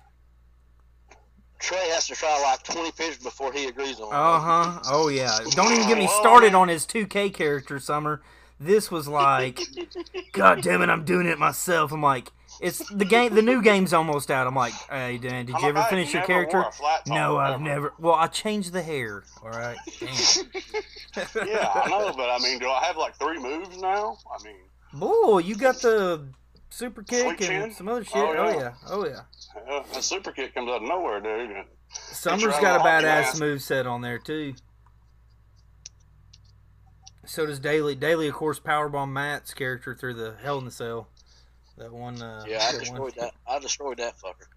Trey has to try like 20 pictures before he agrees on it. Uh-huh. Oh, yeah. Don't even get me started on his 2K character, Summer. This was like, God damn it, I'm doing it myself. I'm like, it's the game. The new game's almost out. I'm like, hey, Dan, did you ever finish your character? No, I've never. Well, I changed the hair. All right. Damn. Yeah, I know, but I mean, do I have like 3 moves now? I mean, Boy, you got the super kick Sweet chin? and some other shit. Oh, Oh, yeah. yeah. Oh, yeah. that super kick comes out of nowhere, dude. And Summer's right got a on the badass mask. moveset on there, too. So does Daly. Daly, of course, powerbomb Matt's character through the Hell in the Cell. That one. Yeah, I that destroyed that. I destroyed that fucker.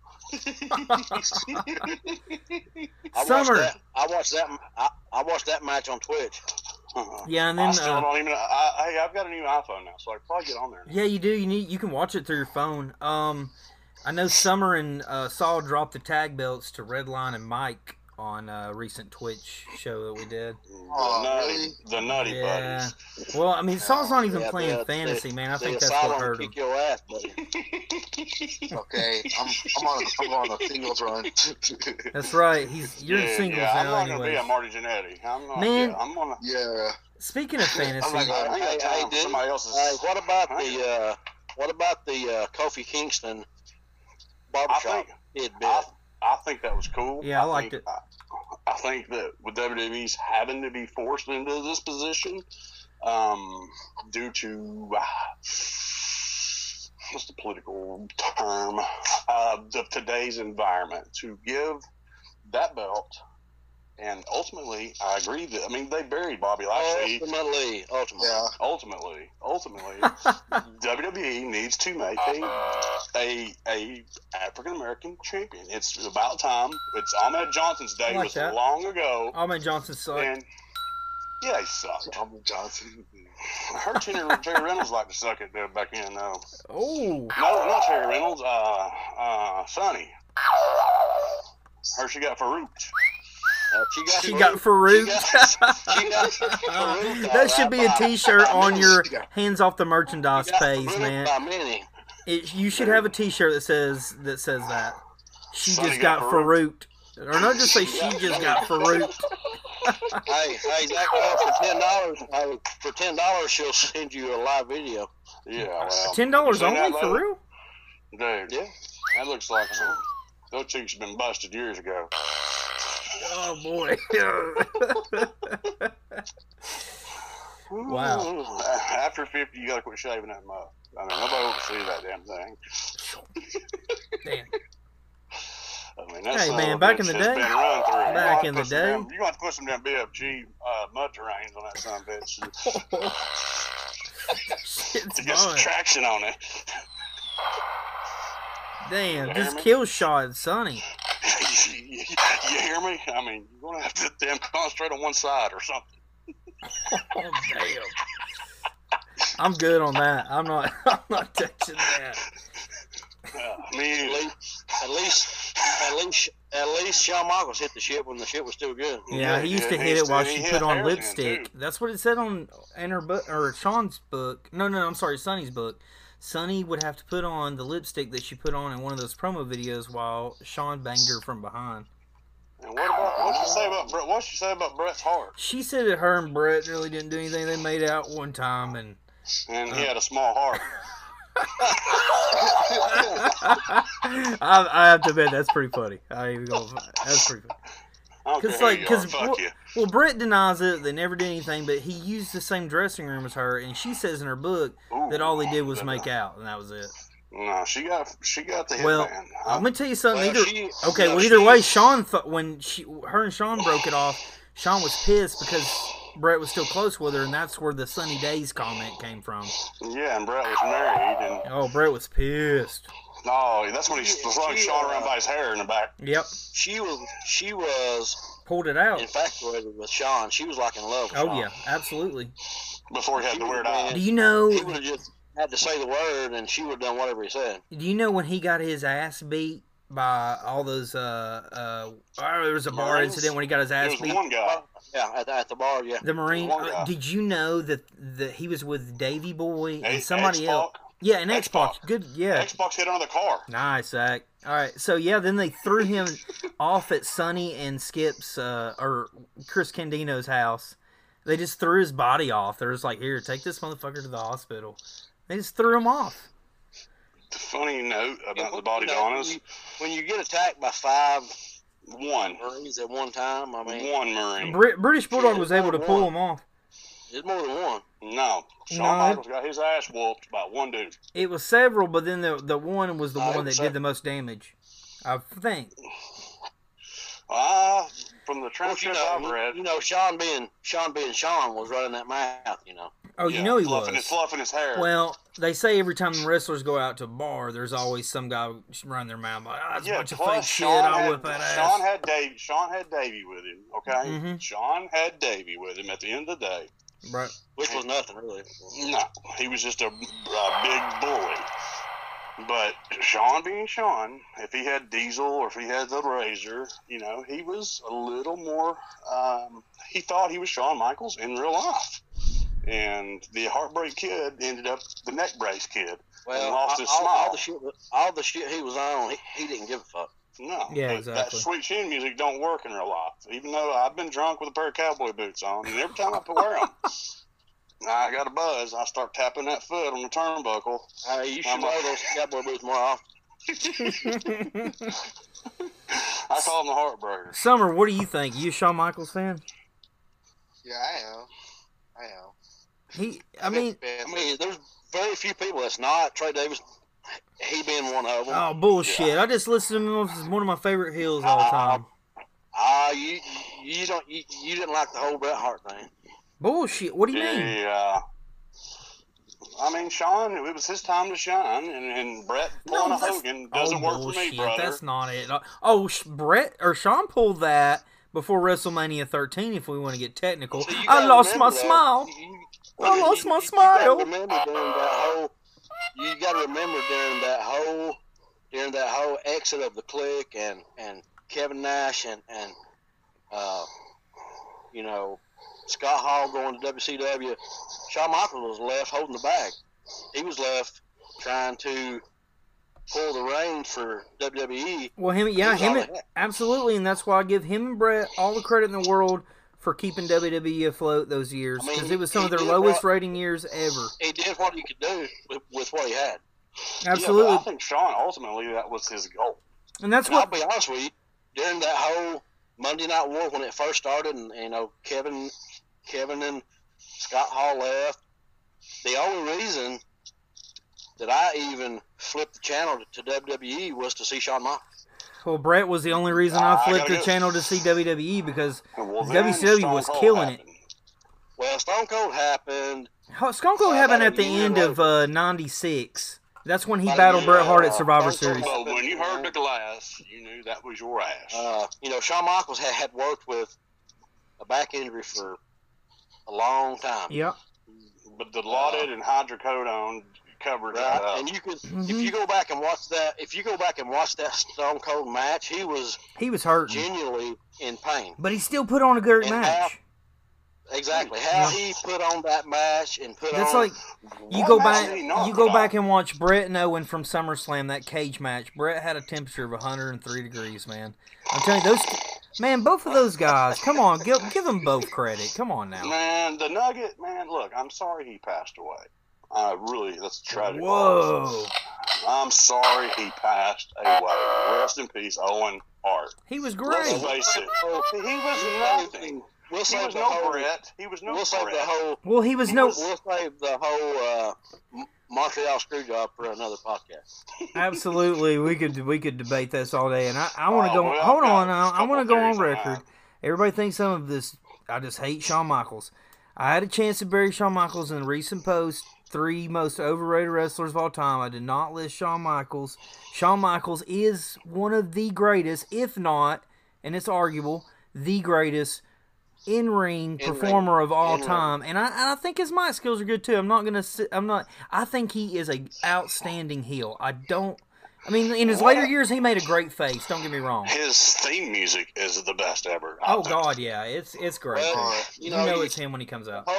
Summer. I watched that match on Twitch. Yeah, and I then still don't even. I've got a new iPhone now, so I can probably get on there. yeah, you do. You can watch it through your phone. I know Summer and Saul dropped the tag belts to Redline and Mike on a recent Twitch show that we did. The nutty Yeah. buddies. Well, I mean, Saul's not even Yeah, playing the- fantasy, man. I The think that's what asylum hurt will him. kick your ass, buddy. Okay, I'm on a singles run. That's right. You're in Yeah, singles yeah, I'm now, not gonna be anyway. a Marty Jannetty. I'm not. Man. Yeah, I'm gonna. Yeah. Speaking of fantasy, I'm like, I ain't got time for dude. somebody else's. What about the Kofi Kingston barbershop tidbit? I think that was cool. Yeah, I liked it. I think that with WWE's having to be forced into this position, due to what's the political term of today's environment, to give that belt, and ultimately, I agree that they buried Bobby Lashley. Ultimately. Yeah. Ultimately, WWE needs to make a African American champion. It's about time. It's Ahmed Johnson's day. I like Was that. long ago. Ahmed Johnson sucked. And yeah, he sucked. Tom Johnson. I heard Terry Reynolds liked to suck it back then. No, Oh, not Terry Reynolds. Sonny. Heard she got Farouk. she got Farouk. Farouk, That should be a T-shirt on your She got- hands off the merchandise page, man. By many. You should have a T-shirt that says that. She Sonny just got got Farouked. Or not just say she just got Farouked. Hey, Zach, for $10, she'll send you a live video. Yeah, well, $10 seen that only for logo? real? Dude, Yeah. that looks like those cheeks have been busted years ago. Oh boy. Wow. After 50, you gotta quit shaving that mug. Nobody wants to see that damn thing. Damn. That Hey, son man, of a back bitch in the has day- been run through. back in the day- You're gonna have to put some damn BFG mud terrains on that son of a bitch Shit's to get some fun. traction on it. Damn, You just hear me? kill shot Sonny. You hear me? You're gonna have to damn concentrate on one side or something. Oh damn. I'm good on that. I'm not touching that. At least Shawn Michaels hit the shit when the shit was still good. Yeah, he used to yeah, hit it while he she hit put on hairs in, lipstick. too. That's what it said in her book or Sean's book. No, I'm sorry, Sonny's book. Sonny would have to put on the lipstick that she put on in one of those promo videos while Sean banged her from behind. And what'd you say about Brett? What'd you say about Bret's heart? She said that her and Brett really didn't do anything. They made out one time, and And he had a small heart. I have to admit that's pretty funny. That's pretty funny. I don't care Cause who like, you are, cause fuck you. well, Brett denies it. They never did anything, but he used the same dressing room as her, and she says in her book that all they did was make out, and that was it. No, she got the hit Well, man. I'm gonna tell you something. Well, Either way, Sean thought when her and Sean broke it off, Sean was pissed because Brett was still close with her, and that's where the Sunny Days comment came from. Yeah, and Brett was married, and Oh, Brett was pissed. that's when he slung Sean around by his hair in the back. Yep, She was pulled it out. infatuated with Sean. She was like in love with Sean. Oh yeah, absolutely. Before he had the weird Do eye. you know? He would have just had to say the word, and she would have done whatever he said. Do you know when he got his ass beat by all those? There was a bar Marines? incident when he got his There ass was beat. one guy. Yeah, at the bar, yeah. The Marine. One guy. Did you know that he was with Davy Boy and somebody X-Pac. else? Yeah, and X-Pac. X-Pac. Good. Yeah. Xbox hit under the car. Nice, Zach. All right, so yeah, then they threw him off at Sonny and Skip's or Chris Candino's house. They just threw his body off. They're just like, here, take this motherfucker to the hospital. They just threw him off. The funny note about the You body know, donnas, when you get attacked by 5 one Marines at one time, I mean, Marine. British Bulldog was able to pull him off. it's more than one. No, Shawn No. Michaels got his ass whooped by one dude. It was several, but then the one was the I one that say- did the most damage. I think. From the Well, transcript I've read, Sean being Sean was running that mouth, you know. Oh, you know he fluffing was. fluffing his hair. Well, they say every time the wrestlers go out to a bar, there's always some guy running their mouth like, it's a bunch of fake shit, I'll whip that ass. Sean had Davey with him, okay? Mhm. Sean had Davey with him at the end of the day. Right. Which was nothing, really. No, he was just a big bully. But Sean being Sean, if he had Diesel or if he had the Razor, he was a little more, he thought he was Shawn Michaels in real life. And the Heartbreak Kid ended up the Neck Brace Kid. Well, and lost his smile. All the shit he was on, he didn't give a fuck. No. Yeah, That exactly. sweet chin music don't work in real life. Even though I've been drunk with a pair of cowboy boots on, and every time I wear them, I got a buzz. I start tapping that foot on the turnbuckle. You should wear those cowboy boots more often. I call them the Heartbreakers. Summer, what do you think? You a Shawn Michaels fan? Yeah, I am. I mean, there's very few people that's not. Trey Davis, he being one of them. oh, bullshit. I just listened to him as one of my favorite heels all the time. You didn't like the whole Bret Hart thing. Bullshit. What do you mean? Yeah. I mean, Sean, it was his time to shine, and Brett pulling a Hogan doesn't work for me, brother. That's not it. Oh, Brett or Sean pulled that before WrestleMania 13, if we want to get technical. So I lost my smile. I lost my smile. You got to remember during that whole exit of the Clique and Kevin Nash and Scott Hall going to WCW, Shawn Michaels was left holding the bag. He was left trying to pull the reins for WWE. Well, absolutely, and that's why I give him and Brett all the credit in the world for keeping WWE afloat those years, because it was some of their lowest rating years ever. He did what he could do with what he had. Absolutely. Yeah, I think Sean, ultimately, that was his goal. And that's I'll be honest with you, during that whole Monday Night War when it first started, and Kevin and Scott Hall left, the only reason that I even flipped the channel to WWE was to see Shawn Michaels. Well, Brett was the only reason I flipped the channel to see WWE, because then WCW was killing it. Well, Stone Cold happened. Stone Cold happened at the end of '96. That's when he battled Bret Hart at Survivor Series. Well, when you heard the glass, you knew that was your ass. Shawn Michaels had worked with a back injury for a long time. Yep. But the lauded and hydrocodone covered that up. And you could, if you go back and watch that Stone Cold match, he was hurt, genuinely in pain. But he still put on a great match. Exactly how he put on that match and put That's on. like you go back and watch Brett and Owen from SummerSlam, that cage match. Brett had a temperature of 103 degrees, man. I'm telling you, both of those guys. Come on, give them both credit. Come on now. Man, the Nugget, man. Look, I'm sorry he passed away. Really, that's tragic. Whoa. I'm sorry he passed away. Rest in peace, Owen Hart. He was great. Let's face it. He was nothing. He was no Brett. He was no Brett. Well, he was no. We'll save the whole Montreal Screwjob for another podcast. Absolutely, we could debate this all day, and I want to go. Hold on, I want to go on record. Everybody thinks some of this. I just hate Shawn Michaels. I had a chance to bury Shawn Michaels in a recent post. 3 most overrated wrestlers of all time. I did not list Shawn Michaels. Shawn Michaels is one of the greatest, if not, and it's arguable, the greatest in-ring performer of all time. And I think his mic skills are good too. I think he is a outstanding heel. In his later years, he made a great face. Don't get me wrong. His theme music is the best ever. Oh God, yeah, it's great. Well, you know it's him when he comes out.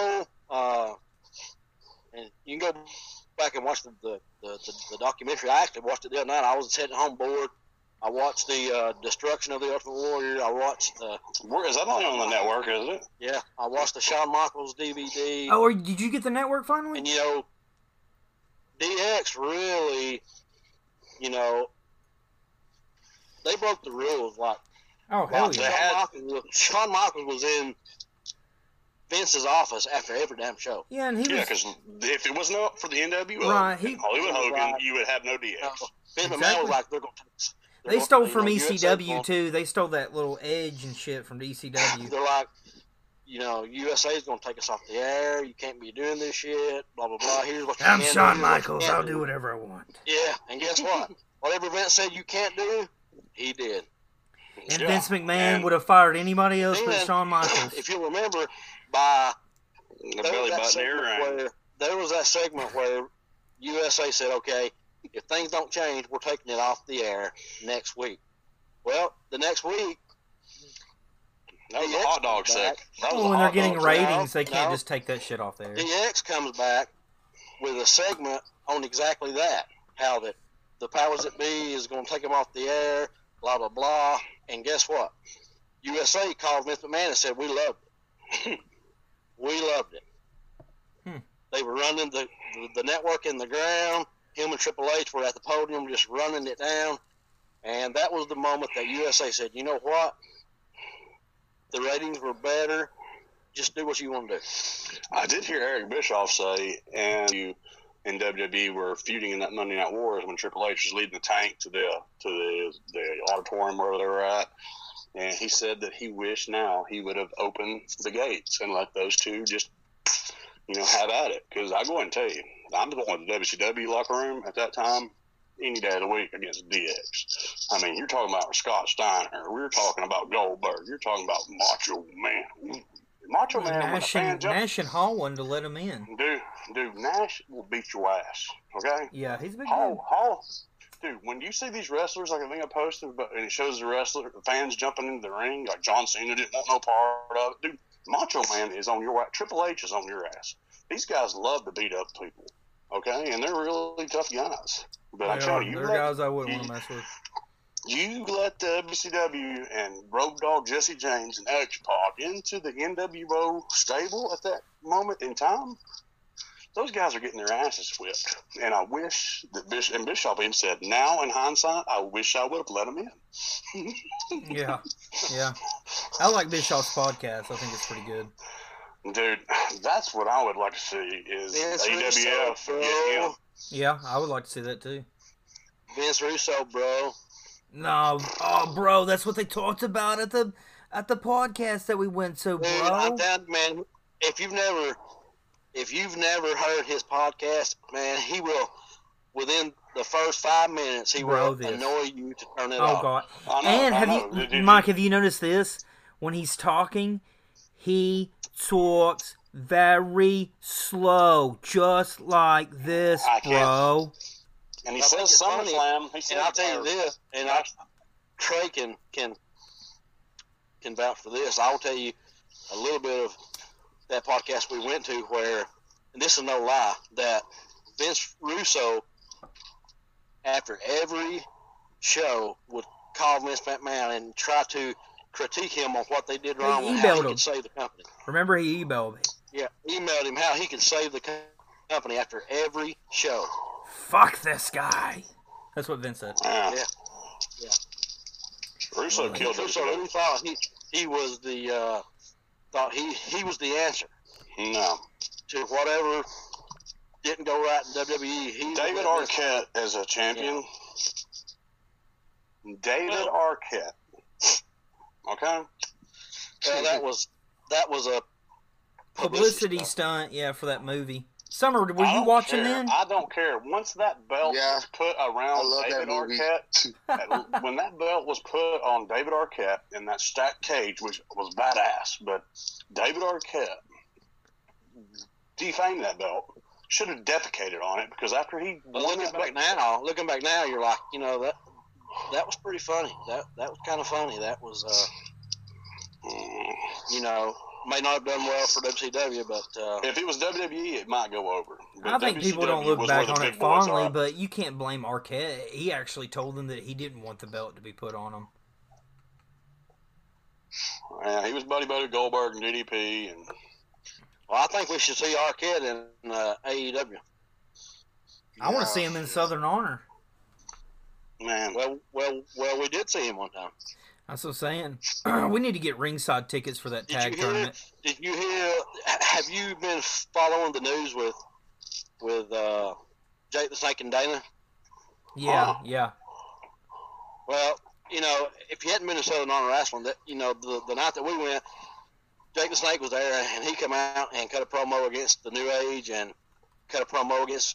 And you can go back and watch the documentary. I actually watched it the other night. I was sitting home bored. I watched the Destruction of the Ultimate Warrior. I watched the. Is that only on the network? Is it? Yeah, I watched the Shawn Michaels DVD. Oh, or did you get the network finally? And DX really, they broke the rules. Like, oh hell yeah! Shawn Michaels was in Vince's office after every damn show. Yeah, and because if it wasn't up for the NWO, Hollywood Hogan, you would have no DX. Vince McMahon was like, they stole from ECW too. They stole that little edge and shit from ECW. They're like, USA is going to take us off the air. You can't be doing this shit. Blah blah blah. Here's what you I'm can Shawn do, here's what you Michaels. can't I'll do whatever I want. Yeah, and guess what? Whatever Vince said you can't do, he did. And Yeah. Vince McMahon And would have fired anybody else but then, Shawn Michaels. If you remember, by the belly button earring. there was that segment where USA said, "Okay, if things don't change, we're taking it off the air next week." Well, the next week, That was a DX hot dog comes back. sick. That was Well, a when they're hot getting dog ratings, they No, can't no. just take that shit off there. DX comes back with a segment on exactly that, how that the powers that be is going to take them off the air, blah blah blah. And guess what? USA called Vince McMahon and said, "We loved it. We loved it." They were running the network in the ground. Him and Triple H were at the podium just running it down. And that was the moment that USA said, "You know what? The ratings were better. Just do what you want to do." I did hear Eric Bischoff say, and you and WWE were feuding in that Monday Night Wars when Triple H was leading the tank to the auditorium where they were at, and he said that he wished now he would have opened the gates and let those two just have at it. Because I go ahead and tell you, I'm the one in the WCW locker room at that time. Any day of the week against DX. I mean, you're talking about Scott Steiner. We're talking about Goldberg. You're talking about Macho Man. Macho Man, when the fan jumps, Nash and Hall wanted to let him in. dude, Nash will beat your ass. Okay, Yeah, he's a big guy. Hall, dude. When you see these wrestlers, like I think I posted, and it shows the fans jumping into the ring, like John Cena didn't want no part of it, dude. Macho Man is on your ass. Triple H is on your ass. These guys love to beat up people. Okay, and they're really tough guys. But I'm telling you, They're guys I wouldn't want to mess with. you let the WCW and Road Dogg Jesse James and X-Pac into the NWO stable at that moment in time, those guys are getting their asses whipped. And I wish that Bischoff even said, now in hindsight, I wish I would have let them in. Yeah. I like Bischoff's podcast. I think it's pretty good. Dude, that's what I would like to see is Vince AWF Russo, get him. bro. Yeah, I would like to see that too. Vince Russo, bro. No, oh, bro, that's what they talked about at the podcast that we went to, Dude, I'm bro. telling you, man, if you've never heard his podcast, man, he will, within the first 5 minutes, he Bro, will this. annoy you to turn it Oh off. god. I know, And I have know. you, Did Mike? Have you noticed this? When he's talking, he talks very slow, just like this, I can't- bro. And he I think says it's funny, SummerSlam. He said, And I'll tell you this, and Trey can vouch for this. I'll tell you a little bit of that podcast we went to where, and this is no lie, that Vince Russo, after every show, would call Vince McMahon and try to critique him on what they did wrong and how emailed he him. could save the company. Remember, he emailed me. Yeah, emailed him how he could save the company after every show. Fuck this guy. That's what Vince said. Yeah. Yeah. Russo killed Russo him. really thought he was the thought he was the answer No. to whatever didn't go right in WWE. He David was- Arquette as a champion. David Arquette. Okay? Well, that was a Publicity stunt, yeah, for that movie. Summer, were I you don't watching care. then? I don't care. Once that belt Yeah. was put I around love that David movie. Arquette, when that belt was put on David Arquette in that stacked cage, which was badass, but David Arquette defamed that belt. Should have defecated on it because after he But won looking that back belt, now, you're like, that was pretty funny. That was kind of funny. That was may not have done well for WCW, but if it was WWE, it might go over. But I think people don't WCW look was back where the on big it boys fondly, are. but you can't blame Arquette. He actually told them that he didn't want the belt to be put on him. Yeah, he was buddy with Goldberg and DDP, and well, I think we should see Arquette in AEW. I want to see him in Southern Honor. man, Well, we did see him one time. That's what I'm saying. We need to get ringside tickets for that tag tournament. Did you hear? Have you been following the news with Jake the Snake and Dana? Yeah, yeah. Well, if you hadn't been to Southern Honor Wrestling, that the night that we went, Jake the Snake was there, and he come out and cut a promo against the New Age and cut a promo against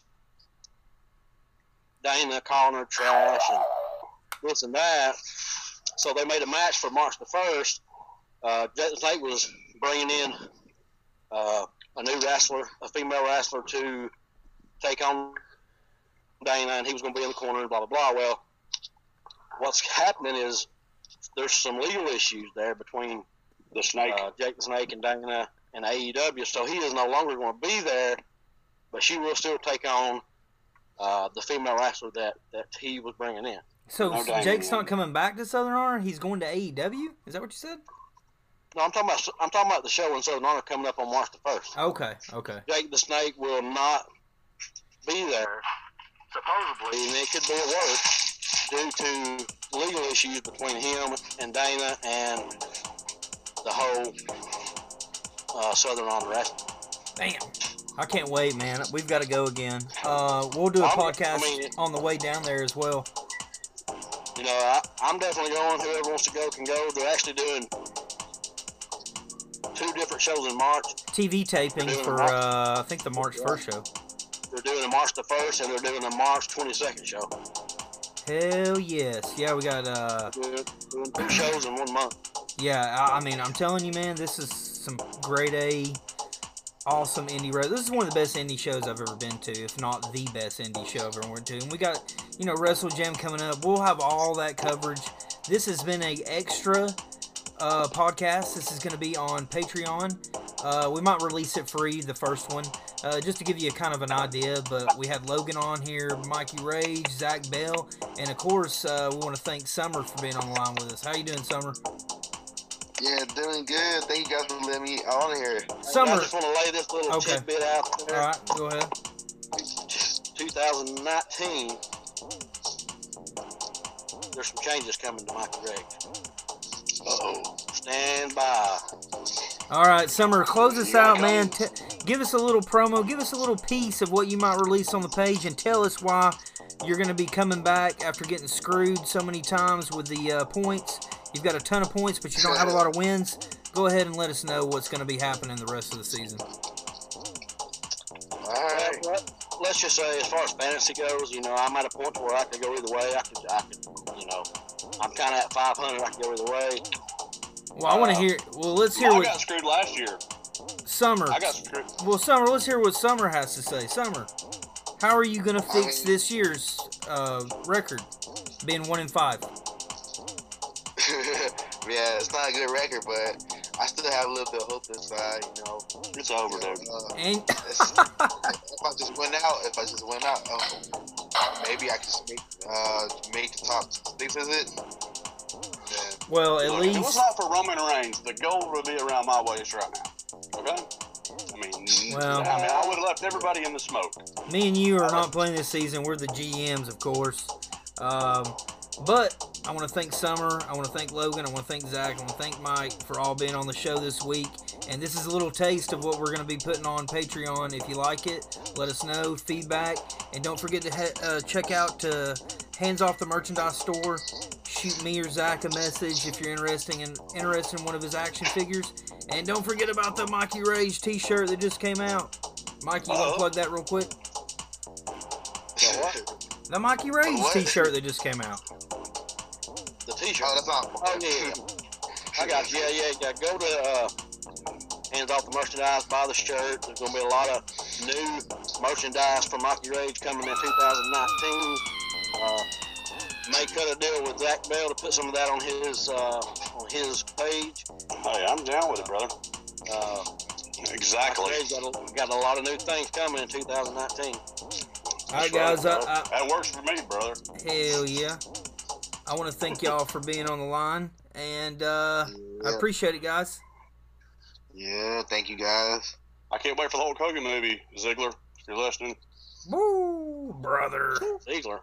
Dana, calling her trash and this and that. So they made a match for March the 1st. Jake the Snake was bringing in a new wrestler, a female wrestler, to take on Dana, and he was going to be in the corner and blah, blah, blah. Well, what's happening is there's some legal issues there between The Snake. Jake the Snake and Dana and AEW, so he is no longer going to be there, but she will still take on the female wrestler that he was bringing in. So No doubt. Jake's not coming back to Southern Honor. He's going to AEW. Is that what you said? No, I'm talking about the show in Southern Honor coming up on March the 1st. Okay. Jake the Snake will not be there, supposedly, and it could be at work due to legal issues between him and Dana and the whole Southern Honor wrestling. Damn. I can't wait, man. We've got to go again. We'll do a podcast on the way down there as well. You know, I'm definitely going. Whoever wants to go can go. They're actually doing 2 different shows in March. TV taping for, I think, the March 1st show. They're doing a March the 1st, and they're doing a March 22nd show. Hell yes. Yeah, we got, Doing 2 shows in 1 month. yeah, I mean, I'm telling you, man, this is some grade A, awesome indie road. This is one of the best indie shows I've ever been to, if not the best indie show I've ever went to. And we got, Wrestle Jam coming up. We'll have all that coverage. This has been a extra podcast. This is going to be on Patreon. We might release it free, the first one, just to give you kind of an idea. But we had Logan on here, Mikey Rage, Zach Bell, and of course, we want to thank Summer for being on the line with us. How you doing, Summer? Yeah, doing good. Thank you guys for letting me on here. Summer. I just want to lay this little tidbit out there. All right, go ahead. 2019, there's some changes coming to Michael Gregg. Uh-oh. Stand by. All right, Summer, close us out, man. Give us a little promo. Give us a little piece of what you might release on the page, and tell us why you're going to be coming back after getting screwed so many times with the points. You've got a ton of points, but you don't have a lot of wins. Go ahead and let us know what's going to be happening the rest of the season. All right. Well, let's just say, as far as fantasy goes, I'm at a point where I could go either way. I could, I'm kind of at 500. I could go either way. Well, I want to hear. Well, let's hear I what got screwed last year. Summer. I got screwed. Well, Summer, let's hear what Summer has to say. Summer, how are you going to fix this year's record, being 1-5? Yeah, it's not a good record, but I still have a little bit of hope inside, It's over, dude. And if I just went out, maybe I can just make the top 6, is it? Yeah. well, at Look, if it was least. not for Roman Reigns, the gold would be around my waist right now. Okay? Well- I would have left everybody in the smoke. Me and you are not playing this season. We're the GMs, of course. But I want to thank Summer. I want to thank Logan. I want to thank Zach. I want to thank Mike for all being on the show this week. And this is a little taste of what we're going to be putting on Patreon. If you like it, let us know. Feedback. And don't forget to check out Hands Off the Merchandise Store. Shoot me or Zach a message if you're interested in one of his action figures. And don't forget about the Mikey Rage t-shirt that just came out. Mikey, you want to plug that real quick? The Mikey Rage What? t-shirt that just came out. The T-shirt. Oh, that's not. Oh, yeah. I got you. Yeah. Go to Hands Off the Merchandise, buy the shirt. There's going to be a lot of new merchandise from Mikey Rage coming in 2019. May cut a deal with Zach Bell to put some of that on his page. Hey, I'm down with it, brother. Exactly. Mikey Rage got a lot of new things coming in 2019. All right, guys. That works for me, brother. Hell yeah. I want to thank y'all for being on the line. And I appreciate it, guys. Yeah, thank you guys. I can't wait for the Hulk Hogan movie, Ziggler, if you're listening. Woo, brother. Ziegler.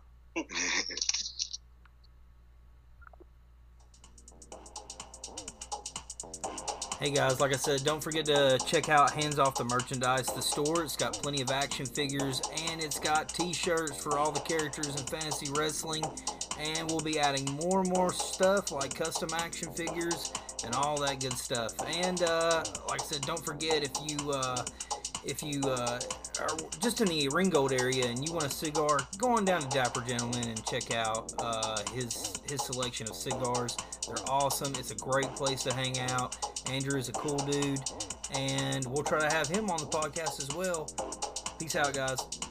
Hey guys, like I said, don't forget to check out Hands Off the Merchandise, the store. It's got plenty of action figures, and it's got t-shirts for all the characters in fantasy wrestling. And we'll be adding more and more stuff like custom action figures and all that good stuff. And like I said, don't forget, if you are just in the Ringgold area and you want a cigar, go on down to Dapper Gentleman and check out his selection of cigars. They're awesome. It's a great place to hang out. Andrew is a cool dude, and we'll try to have him on the podcast as well. Peace out, guys.